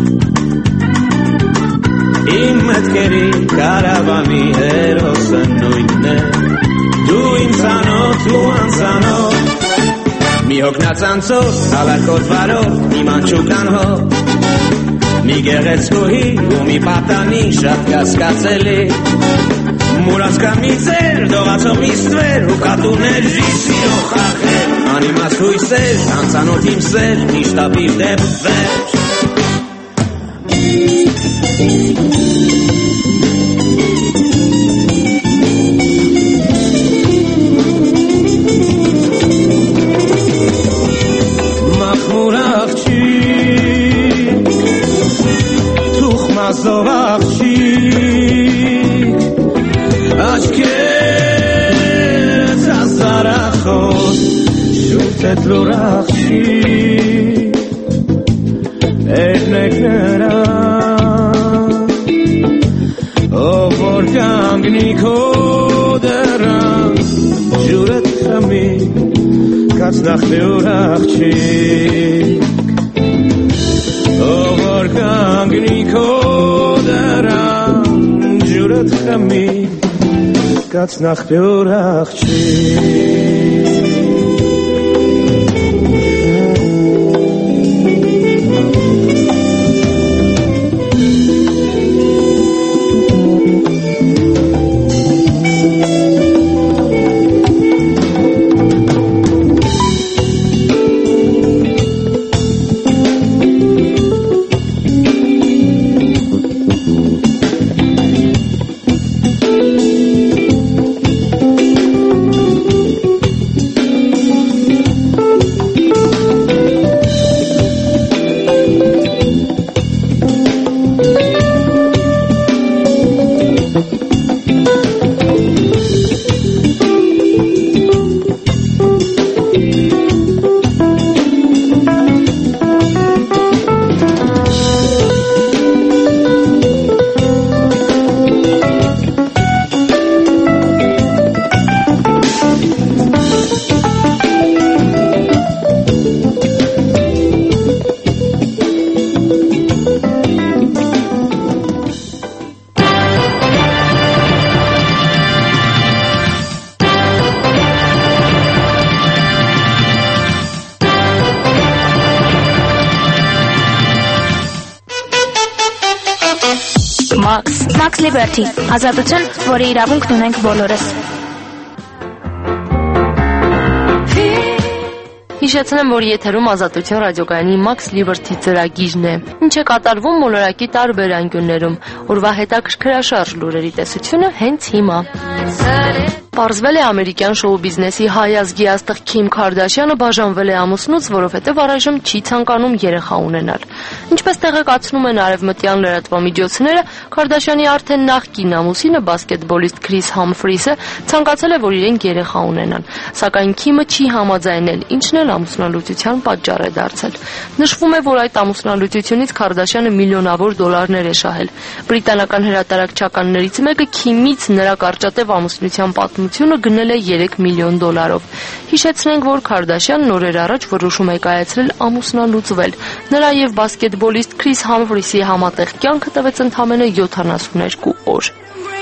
Իմ մտքերի կարավանի հերոսը նույնն է Դու իմ ծանոթ ու անծանոթ Մի հոգնած անցով, ալարկոտ վարով, մի մանչուկան հով Մի գեղեցկուհի ու մի պատանի շատ կասկածելի Մուրած կամ մի ծեր, դողացող մի ստվեր ու կատուներ ժիսիրո խախեր Անիմաց հույսեր, անծանոթ իմ սեր, միշտ ապիր դեպ վերջ Մախմուր աղջիկ, թուխմազով աղջիկ, աչքերս ազարախոտ, շուտետ լուր աղջիկ, էրնեք նրան, ով որ կանգնի քո դռան, ջուրդ խմի, կացնախ լուր աղջիկ, ով որ կանգնի քո դռան, ջուրդ խմի, կացնախ լուր աղջիկ Max, Max Liberty, ազատություն, որի իրավունքն ունենք բոլորս։ Հիշեցնեմ, որ եթերում ազատություն ռադիոկայանի Max Liberty ծրագիրն է, ինչ է կատարվում մոլորակի տարբեր անկյուններում, օրվա հետաքրքրաշարժ լուրերի տեսությունը հենց հիմա։ Պարզվել է ամերիկյան շոու բիզնեսի հայ ազգի աստղ Քիմ Քարդաշյանը բաժանվել է ամուսնուց, որովհետև առայժմ չի ցանկանում երեխա ունենալ։ Ինչպես տեղեկացնում են արևմտյան լրատվամիջոցները, Քարդաշյանի արդեն նախկին ամուսինը բասկետբոլիստ Քրիս Համֆրիսը ցանկացել է, որ իրենք երեխա ունենան, սակայն Քիմը չի համաձայնել, ինչն էլ ամուսնալուծության պատճառ է դարձել։ Նշվում է, որ այդ ամուսնալուծությունից Քարդաշյանը միլիոնավոր դոլարներ է շահել։ Բրիտանական հրատարակչականներից մեկը Քիմից նրա կարճատև ամուսնության պատմությունը գնել է երեք միլիոն դոլարով։ Հիշեցնենք, որ Քարդաշյանն օրեր առաջ որոշում է կայացրել ամուսնալուծվել։ Նրա եւ բասկետբոլիստ Քրիս Համֆրիսի համատեղ կյանքը տևեց ընդամենը յոթանասուներկու օր։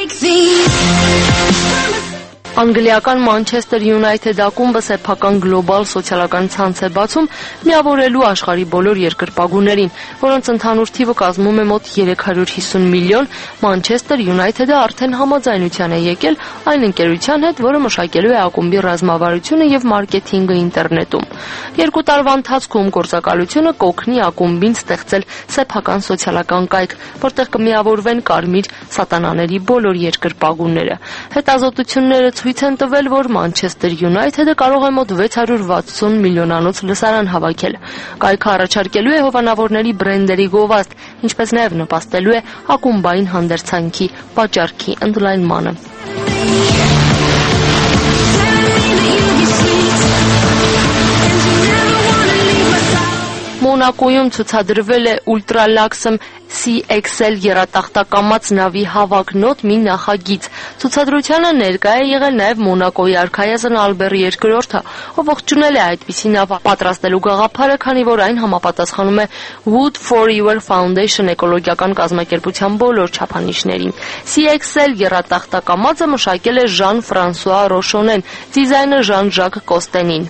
Անգլիական Մանչեսթեր Յունայթեդ ակումբը սեփական գլոբալ սոցիալական ցանց է բացում միավորելու աշխարհի բոլոր երկրպագուներին, որոնց ընդհանուր թիվը կազմում է մոտ երեք հարյուր հիսուն միլիոն։ Մանչեսթեր Յունայթեդը արդեն համաձայնության է եկել այն ընկերության հետ, որը մշակելու է ակումբի ռազմավարությունը եւ մարքեթինգը ինտերնետում։ Երկու տարվա ընթացքում գործակալությունը կօգնի ակումբին ստեղծել սեփական սոցիալական կայք, որտեղ կմիավորվեն կարմիր սատանաների բոլոր երկրպագուները։ Հետազոտությունները ցույց են տվել, որ Մանչեսթեր Յունայթեդը կարող է մոտ վեց հարյուր վաթսուն միլիոնանոց լսարան հավաքել։ Կայքը առաջարկելու է հովանավորների բրենդերի գովազդ, ինչպես նաև նպաստելու է ակումբային հանդերձանքի պատճառքի ընդլայնմանը։ Մոնակոյում ցուցադրվել է ուլտրալաքսմ C X L եռատախտակամած նավի հավակնոտ մի նախագիծ։ Ցուցադրությանը ներկա է եղել նաև Մոնակոյի արքայազն Ալբեր երկրորդը, ով ողջունել է այդպիսի նավ պատրաստելու գաղափարը, քանի որ այն համապատասխանում է Wood for River Foundation էկոլոգիական կազմակերպության բոլոր չափանիշներին։ C X L եռատախտակամածը մշակել է Ժան-Ֆրանսուଆ Ռոշոնեն, դիզայնը Ժան-Ժակ Կոստենին։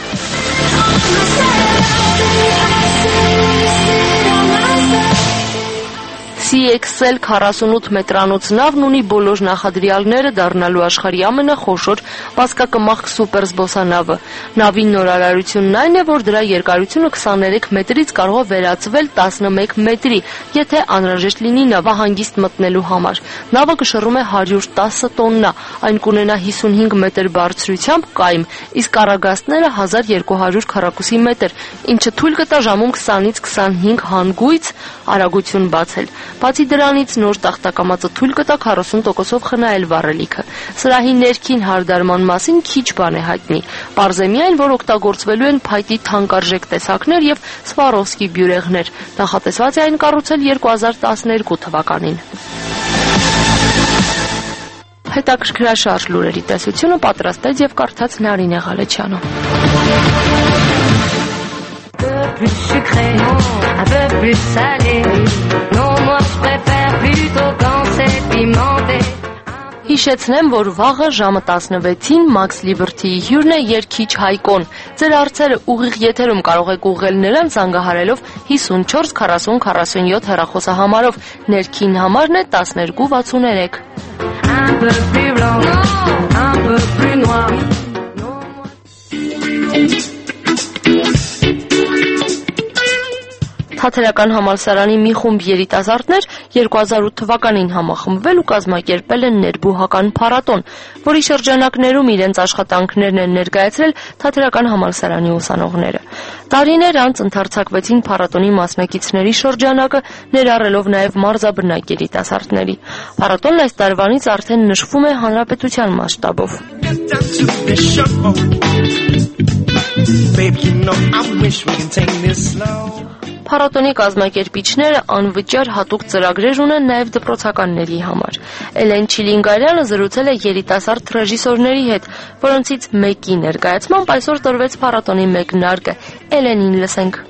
C X L քառասունութ մետրանոց նավն ունի բոլոր նախադրյալները, դառնալու աշխարհի ամենախոշոր բազկակմախ սուպեր զբոսանավը։ Նավի նորարարությունն այն է, որ դրա երկարությունը քսաներեք մետրից կարող է վերածվել տասնմեկ մետրի, եթե անհրաժեշտ լինի նավահանգիստ մտնելու համար։ Նավը կշռում է հարյուր տասը տոննա, այն կունենա հիսունհինգ մետր բարձրությամբ կայմ, իսկ առագաստները հազար երկու հարյուր քառակուսի մետր, ինչը թույլ կտա ժամում քսանից քսանհինգ հանգույց արագություն բացել։ Բացի դրանից նոր տախտակամածը թույլ կտա քառասուն տոկոսով խնայել վառելիքը։ Սրահի ներքին հարդարման մասին քիչ բան է հայտնի։ Պարզ է միայն, որ օգտագործվելու են փայտի թանկարժեք տեսակներ եւ Սվարովսկի բյուրեղներ։ Նախատեսված է այն կառուցել երկու հազար տասներկու թվականին։ Հետաքրքրաշարժ լուրերի տեսությունը պատրաստեց եւ կարդաց Նարինե Ղալեչյանը։ Plus sucré, un peu plus salé. Non, moi je préfère plutôt quand c'est pimenté. Հիշեցնեմ, որ վաղը ժամը տասնվեցին Max Liberty-ի հյուրն է երգիչ Հայկոն։ Ձեր հարցերը ուղիղ եթերում կարող եք ուղղել նրան զանգահարելով հիսունչորս քառասուն քառասունյոթ հեռախոսահամարով։ Ներքին համարն է տասներկու վաթսուներեք։ Un peu plus blanc, un peu plus noir. Թատերական համալսարանի մի խումբ երիտասարդներ երկու հազար ութ թվականին համախմբվել ու կազմակերպել են ներբուհական փառատոն, որի շրջանակներում իրենց աշխատանքներն են ներկայացրել Թատերական համալսարանի ուսանողները։ Տարիներ անց ընդարձակվեցին փառատոնի մասնակիցների շրջանակը, ներառելով նաև մարզաբնակ երիտասարդների։ Փառատոնն այս տարվանից արդեն նշվում է հանրապետության մասշտաբով։ Փառատոնի կազմակերպիչները անվճար հատուկ ծրագրեր ունեն նաև դպրոցականների համար։ Էլեն Չիլինգարյանը զրուցել է երիտասարդ ռեժիսորների հետ, որոնցից մեկի ներկայացմամբ այսօր տրվեց փառատոնի մեկնարկը։ Էլենին լսենք։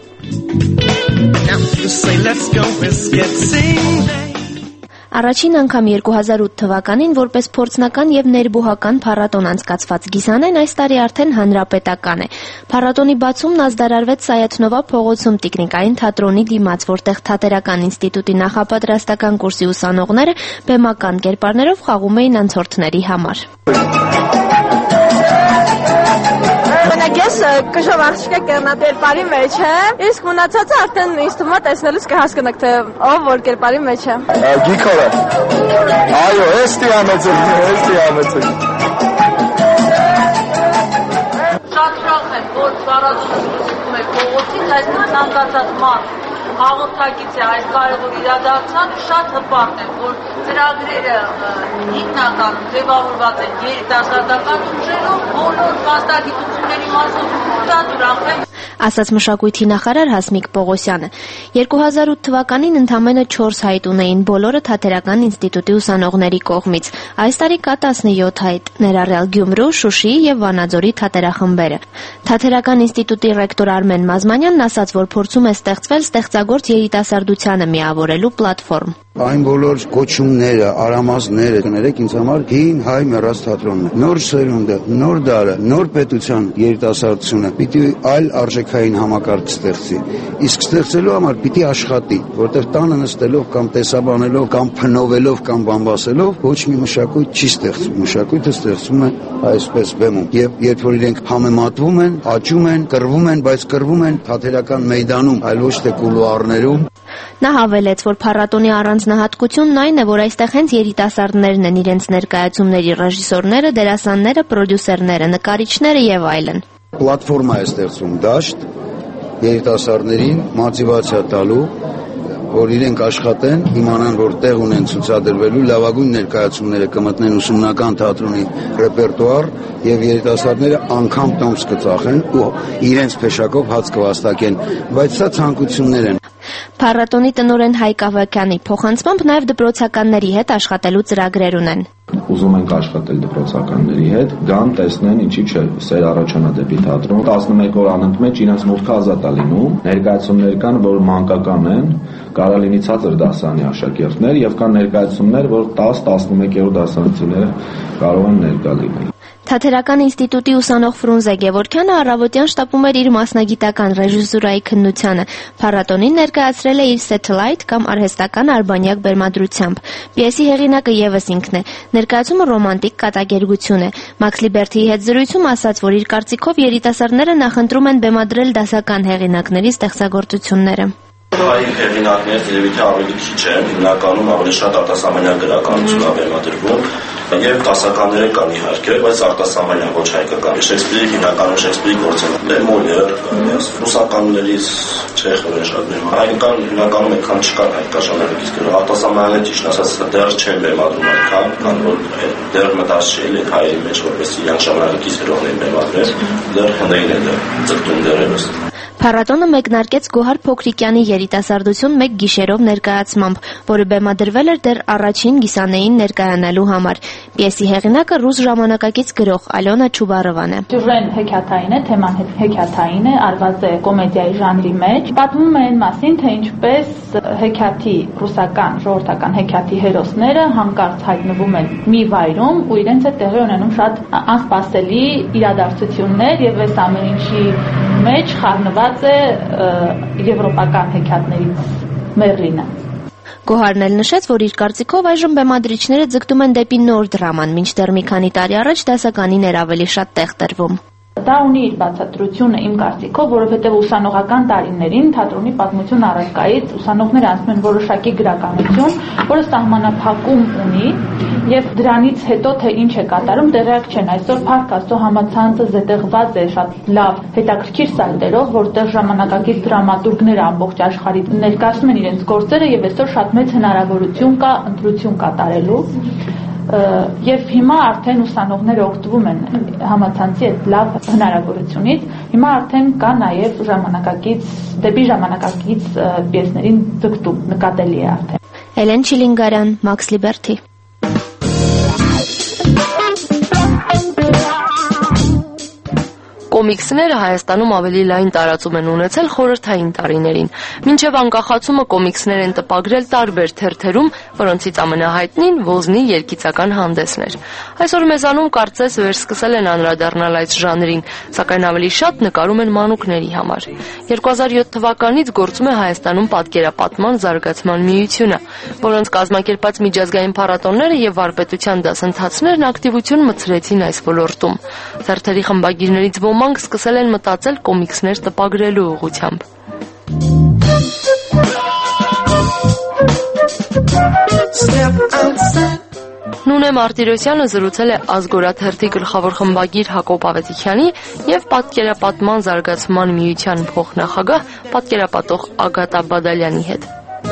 Առաջին անգամ երկու հազար ութ թվականին որպես փորձնական եւ ներբուհական փառատոն անցկացված գիսանեն այս տարի արդեն հանրապետական է։ Փառատոնի բացումն ազդարարվեց Սայաթնովա փողոցում Տիկնիկային թատրոնի դիմաց, որտեղ Թատերական ինստիտուտի նախապատրաստական կուրսի ուսանողները բեմական կերպարներով խաղում էին անցորդների համար։ Ես կժով աղջիկը կերնատեր պարի մեջ է, իսկ մնացածը արդեն ինձ թվում է տեսնելուց կհասկանաք, թե ով որ կերպարի մեջ է։ Գիքորը։ Այո, էստի ամեցը, էստի ամեցը։ տարածում է փողոցից, այսինքն ցանկացած մարդ հաղորդակից է այս կարևոր իրադարձության, շատ հպարտ է, որ ծրագրերը հիմնականում ձևավորված են երիտասարդական ուժերով, բոլոր մասնագիտությունների մասով ուրախ են, ասաց մշակույթի նախարար Հասմիկ Պողոսյանը։ երկու հազար ութ թվականին ընդամենը չորս հայտ ունեին բոլորը Թատերական ինստիտուտի ուսանողների կողմից։ Այս տարի կա տասնյոթ հայտ, ներառյալ Գյումրու, Շուշիի եւ Վանաձորի թատերախմբերը։ Թատերական ինստիտուտի ռեկտոր Արմեն Մազմանյանն ասաց, որ փորձում է ստեղծվել ստեղծագործ երիտասարդությանը միավորելու պլատֆորմ։ Այն բոլոր կոչումները, արամազները, կներեք ինձ համար հին հայ մեռած թատրոնն է։ Նոր սերունդը, նոր դարը, նոր պետության երիտասարդությունը պիտի այլ արժեքային համակարգ ստեղծի։ Իսկ ստեղծելու համար պիտի աշխատի, որտեղ տանը նստելով կամ տեսաբանելով կամ փնովելով կամ բամբասելով ոչ մի մշակույթ չի ստեղծում։ Մշակույթը ստեղծում է այսպես բեմում։ Եվ երբ որ իրենք համեմատվում են, աճում են, կռվում են, բայց կռվում են թատերական մեյդանում, այլ ոչ թե կուլուարներում։ Նա հավելեց, որ փառատոնի առանձնահատկությունն այն է, որ այստեղ հենց երիտասարդներն են իրենց ներկայացումների ռեժիսորները, դերասանները, պրոդյուսերները, նկարիչները եւ այլն։ Պլատֆորմա է ստեղծում դաշտ երիտասարդներին մոտիվացիա տալու, որ իրենք աշխատեն, իմանան, որ տեղ ունեն ցուցադրվելու, լավագույն ներկայացումները կմտնեն ուսումնական թատրոնի ռեպերտուար եւ երիտասարդները անգամ տոմս կծախեն ու իրենց փեշակով հաց կվաստակեն, բայց սա ցանկություններ են։ Փառատոնի տնօրեն Հայկ Ավակյանի փոխանցմամբ նաև դպրոցականների հետ աշխատելու ծրագրեր ունեն։ Ուզում ենք աշխատել դպրոցականների հետ, գան տեսնեն ինչի՞ չէ, սեր առաջանա դեպի թատրոն։ տասնմեկ օր անընդմեջ իրենց մուտքը ազատ է լինում, ներկայացումներ կան, որ մանկական են, կարա լինի ցածր դասարանի աշակերտներ եւ կան ներկայացումներ, որ տաս տասնմեկերորդ դասարանցիները կարող են ներկա լինել։ Թատերական ինստիտուտի ուսանող Ֆրունզե Գևորգյանը առավոտյան շտապում էր իր մասնագիտական ռեժիսուրայի քննությանը։ Փառատոնին ներկայացրել է իր Satellite կամ արհեստական արբանյակ բեմադրությամբ։ Պիեսի հեղինակը եւս ինքն է։ Ներկայացումը ռոմանտիկ կատակերգություն է։ Մաքս Լիբերթիի հետ զրույցում ասաց, որ իր կարծիքով երիտասարդները նախընտրում են բեմադրել դասական հեղինակների ստեղծագործությունները։ Հայ հեղինակներ երևի թե ավելի քիչ են, հիմնականում ավելի շատ արտասահմանյան գրականություն է բեմադրվում եւ դասականները կան իհարկե, բայց արտասահմանյան ոչ հայկական։ Շեքսպիրի հիմնականում Շեքսպիրի գործերը, Մոլեր, ռուսականներից Չեխովը շատ բերում։ Հայկական հիմնականում այդքան չկան հայկական ժանրերից գրող, արտասահմանյան ճիշտ ասած դեռ չեն բեմադրում այդքան, քան որ դեռ մտած չէ լեք հայերի մեջ, որպես իրանք ժամանակից գրողներին բեմադրել, դեռ հնեին է դեռ ձգտում դեռևս։ Փառատոնը մեկնարկեց Գոհար Փոքրիկյանի երիտասարդություն մեկ գիշերով ներկայացմամբ, որը բեմադրվել էր դեռ առաջին գիսանեին ներկայանալու համար։ Պիեսի հեղինակը ռուս ժամանակակից գրող Ալյոնա Չուբարովան է։ Սյուժեն հեքիաթային է, թեման հեքիաթային է, արված է կոմեդիայի ժանրի մեջ։ Պատմում է այն մասին, թե ինչպես հեքիաթի ռուսական ժողովրդական հեքիաթի հերոսները հանկարծ հայտնվում են մի վայրում ու իրենց հետ տեղի ունենում շատ անսպասելի իրադարձություններ եւ այս ամեն ինչի մեջ խառնված է եվրոպական հեքիաթներից մերլինը։ Գոհարն էլ նշեց, որ իր կարծիքով այժմ բեմադրիչները ձգտում են դեպի նոր դրաման, մինչդեռ մի քանի տարի առաջ դասականին էր ավելի շատ տեղ տրվում։ Դա ունի իր բացատրությունը իմ կարծիքով, որովհետև ուսանողական տարիներին թատրոնի պատմություն առարկայից ուսանողները անցնում են որոշակի գրականություն, որը սահմանափակում ունի եւ դրանից հետո թե ինչ է կատարում տեղյակ չեն։ Այսօր Փառք Աստծո համացանցը զետեղված է շատ լավ հետաքրքիր սայթերով, որտեղ ժամանակակից դրամատուրգները ամբողջ աշխարհից ներկայացնում են իրենց գործերը եւ այսօր շատ մեծ հնարավորություն կա ընտրություն կատարելու։ Եվ հիմա արդեն ուսանողները օգտվում են համացանցի այդ լավ հնարավորությունից։ Հիմա արդեն կա նաև ժամանակակից դեպի ժամանակակից պիեսներին ձգտում նկատելի է արդեն։ Էլեն Չիլինգարյան, Մաքս Լիբերթի։ Կոմիքսները Հայաստանում ավելի լայն տարածում են ունեցել խորհրդային տարիներին։ Մինչև անկախացումը կոմիքսներ են տպագրել տարբեր թերթերում, որոնցից ամենահայտնին Ոզնի երգիծական հանդեսն էր։ Այսօր մեզանում կարծես վերսկսել են անդրադառնալ այս ժանրին, սակայն ավելի շատ նկարում են մանուկների համար։ երկու հազար յոթ թվականից գործում է Հայաստանում պատկերապատման զարգացման միությունը, որոնց կազմակերպած միջազգային փառատոնները եւ վարպետության դասընթացներն ակտիվություն մցրեցին այս ոլորտում։ Թերթերի խմբագիրներից ոմանք սկսել են մտածել կոմիքսներ տպագրելու ուղղությամբ։ Նունե Մարտիրոսյանը զրուցել է Ազգորաթերթի գլխավոր խմբագիր Հակոբ Ավետիքյանի եւ Պատկերապատման զարգացման միության փոխնախագահ պատկերապատող Ագատա Բադալյանի հետ։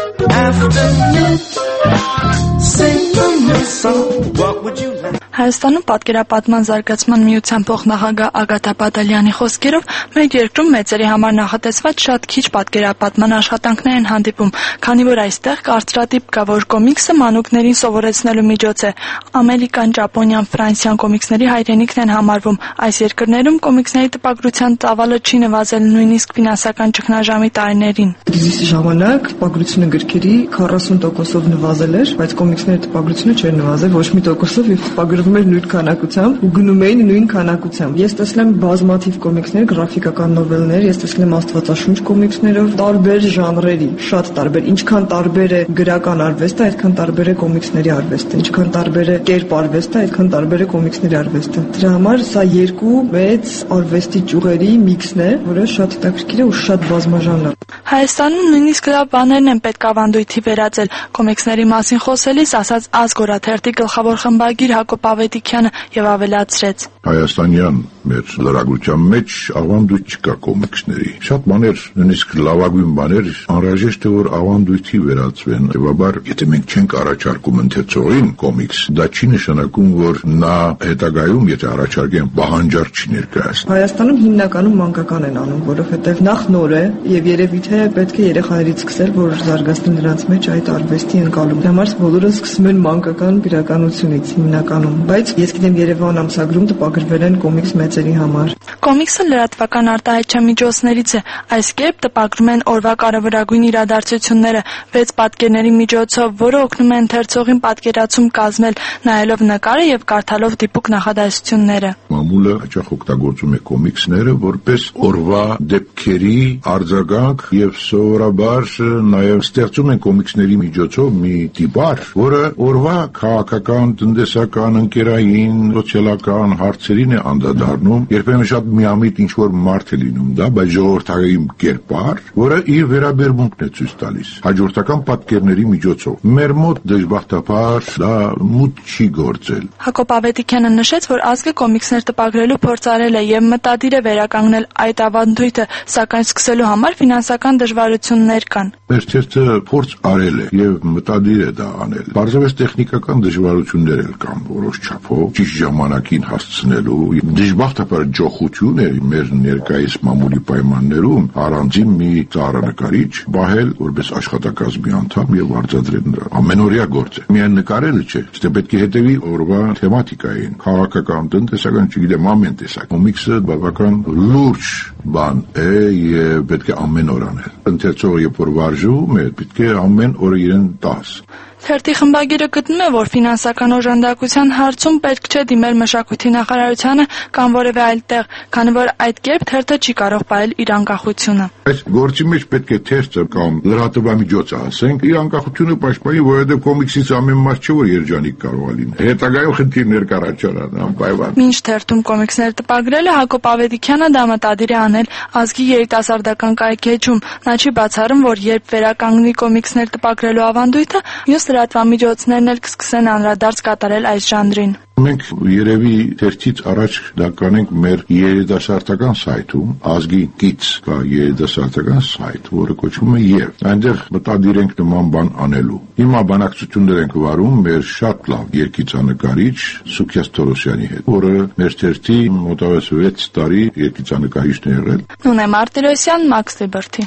Հայաստանում պատկերապատման զարգացման միության փոխնախագահ Ագատա Բադալյանի խոսքերով մեր երկրում մեծերի համար նախատեսված շատ քիչ պատկերապատման աշխատանքներ են հանդիպում, քանի որ այստեղ կարծրատիպ կա, որ կոմիքսը մանուկներին սովորեցնելու միջոց է։ Ամերիկան, Ճապոնիան, Ֆրանսիան կոմիքսների հայրենիքն են համարվում։ Այս երկրներում կոմիքսների տպագրության ծավալը չի նվազել նույնիսկ ֆինանսական ճգնաժամի տարիներին։ Դիզիսի ժամանակ տպագրությունը գրքերի քառասուն տոկոսով նվազել էր, բայց կոմիքսների տպագրությունը չէր նվազել ոչ մի տոկոսով եւ տպագրվում էր նույն քանակությամբ ու գնում էին նույն քանակությամբ։ Ես տեսել եմ բազմաթիվ կոմիքսներ, գրաֆիկական նովելներ, ես տեսել եմ աստվածաշունչ կոմիքսներով տարբեր ժանրերի, շատ տարբեր։ Ինչքան տարբեր է գրական արվեստը, այդքան տարբեր է կոմիքսների արվեստը։ Ինչքան տարբեր է կերպ արվեստը, այդքան տարբեր է կոմիքսների արվեստը։ Դրա համար սա երկու մեծ արվեստի ճյուղերի միքսն է, որը շատ հետաքրքիր է ու շատ բազմաժանր։ Հայաստանում նույնիսկ լավ բաներն են պետք ավանդույթի վերածել։ Կոմիքսների մասին խոսելիս ասաց Ազգորաթերթի գլխավոր խմբագիր Հակոբ Ավետիքյանը եւ ավելացրեց. Հայաստանյան մեր լրագրության մեջ ավանդույթ չկա կոմիքսների։ Շատ բաներ, նույնիսկ լավագույն բաներ անհրաժեշտ է որ ավանդույթի վերածվեն։ Եվաբար, եթե մենք չենք առաջարկում ընթերցողին կոմիքս, դա չի նշանակում, որ նա հետագայում, եթե առաջարկեն, պահանջարկ չի ներկայացնում։ Հայաստանում հիմնականում մանկական են անում, որովհետեւ նախ նոր է եւ երևի թե պետք է երեխաներից սկսել, որ զարգացնի նրանց մեջ այդ արվեստի ընկալում։ Դրա համար բոլորը սկսում են մանկական գրականությունից հիմնականում, բայց ես գիտեմ Երևան ամսագրում տպագրվել են կոմիքս մեծերի համար։ Կոմիքսը լրատվական արտահայտչության միջոցներից է։ Այս կերպ տպագրում են օրվա կարևորագույն իրադարձությունները վեց պատկերների միջոցով, որը օգնում է ընթերցողին պատկերացում կազմել, նայելով նկարը եւ կարդալով դիպուկ նախադասությունները։ Մամուլը հաճախ օգտագործում է կոմիքսները որպես օրվա դեպքերի արձագանք եւ սովորաբար նաեւ ստեղծում են կոմիքսների միջոցով մի տիպար, որը օրվա քաղաքական, տնտեսական, ընկերային, սոցիալական հարցերին է անդրադառնում, երբեմն շատ միամիտ ինչ-որ մարդ է լինում դա, բայց ժողովրդային կերպար, որը իր վերաբերմունքն է ցույց տալիս հաջորդական պատկերների միջոցով։ Մեր մոտ դժբախտաբար դա մուտ չի գործել։ Հակոբ Ավետիքյանը նշեց, որ ազգը կոմիքսներ տպագրելու փորձարել է եւ մտադիր է վերականգնել այդ ավանդույթը, սակայն սկսելու համար ֆինանսական դժվարություններ կան։ Մեր թերթը փորձ արել է եւ մտադիր է դա անել։ Բարձրապես տեխնիկական դժվարություններ էլ կան որոշ չափով, ճիշտ ժամանակին հասցնելու դժբախտաբար ջոխություն է մեր ներկայիս մամուլի պայմաններում առանձին մի ծառանկարիչ բահել որպես աշխատակազմի անդամ եւ արձադրել նրա ամենօրյա գործ է։ Միայն նկարելը չէ, դե պետք է հետևի օրվա թեմատիկային, քաղաքական, տնտեսական, չգիտեմ, ամեն տեսակ։ Կոմիքսը բավական լուրջ բան է եւ պետք է ամեն օր անել։ Ընթերցողը երբ որ վարժում է, պետք է ամեն օր իրեն տաս։ Թերթի խմբագիրը գտնում է, որ ֆինանսական օժանդակության հարցում պետք չէ դիմել մշակույթի նախարարությանը կամ որևէ այլ տեղ, քանի որ այդ կերպ թերթը չի կարող պահել իր անկախությունը։ Այս գործի մեջ պետք է թերթը կամ լրատվամիջոցը ասենք իր անկախությունը պաշտպանի, որովհետև կոմիքսից ամեն մաս չէ որ երջանիկ կարող է լինել։ Հետագայում խնդիրներ կառաջանան անպայման։ Մինչ թերթում կոմիքսներ տպագրելը Հակոբ Ավետիքյանը դա մտադիր է անել ազգի երիտասարդական կայքեջում։ Նա չի բացառում, որ երբ վերականգնի կոմիքսներ տպագրելու ավանդույթը, մյուս լրատվամիջոցներն էլ կսկսեն անդրադարձ կատարել այս ժանրին։ Մենք երևի թերթից առաջ դա կանենք մեր երիտասարդական սայթում, ազգի կից կա երիտասարդական սայթ, որը կոչվում է Եվ։ Այնտեղ մտադիր ենք նման բան անելու։ Հիմա բանակցություններ ենք վարում մեր շատ լավ երգիծանկարիչ Սուքիաս Թորոսյանի հետ, որը մեր թերթի մոտավորապես վեց տարի երգիծանկարիչն է եղել։ Նունե Մարտիրոսյան, Max Liberty։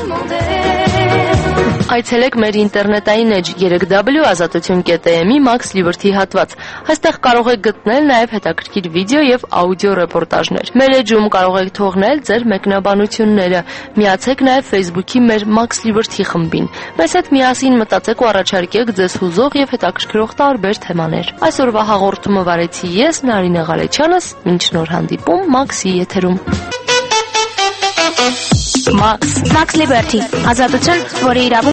Այցելեք մեր ինտերնետային էջ երեք w ազատություն կետ am-ի Max Liberty հատված։ Այստեղ կարող եք գտնել նաև հետաքրքիր վիդեո եւ աուդիո ռեպորտաժներ։ Մեր էջում կարող եք թողնել ձեր մեկնաբանությունները։ Միացեք նաև Facebook-ի մեր Max Liberty խմբին։ Մեզ հետ միասին մտածեք ու առաջարկեք ձեզ հուզող եւ հետաքրքրող տարբեր թեմաներ։ Այսօրվա հաղորդումը վարեցի ես, Նարինե Ղալեչյանս, մինչ նոր հանդիպում Max-ի եթերում։ Max Max Liberty ազատություն, որի իրավունք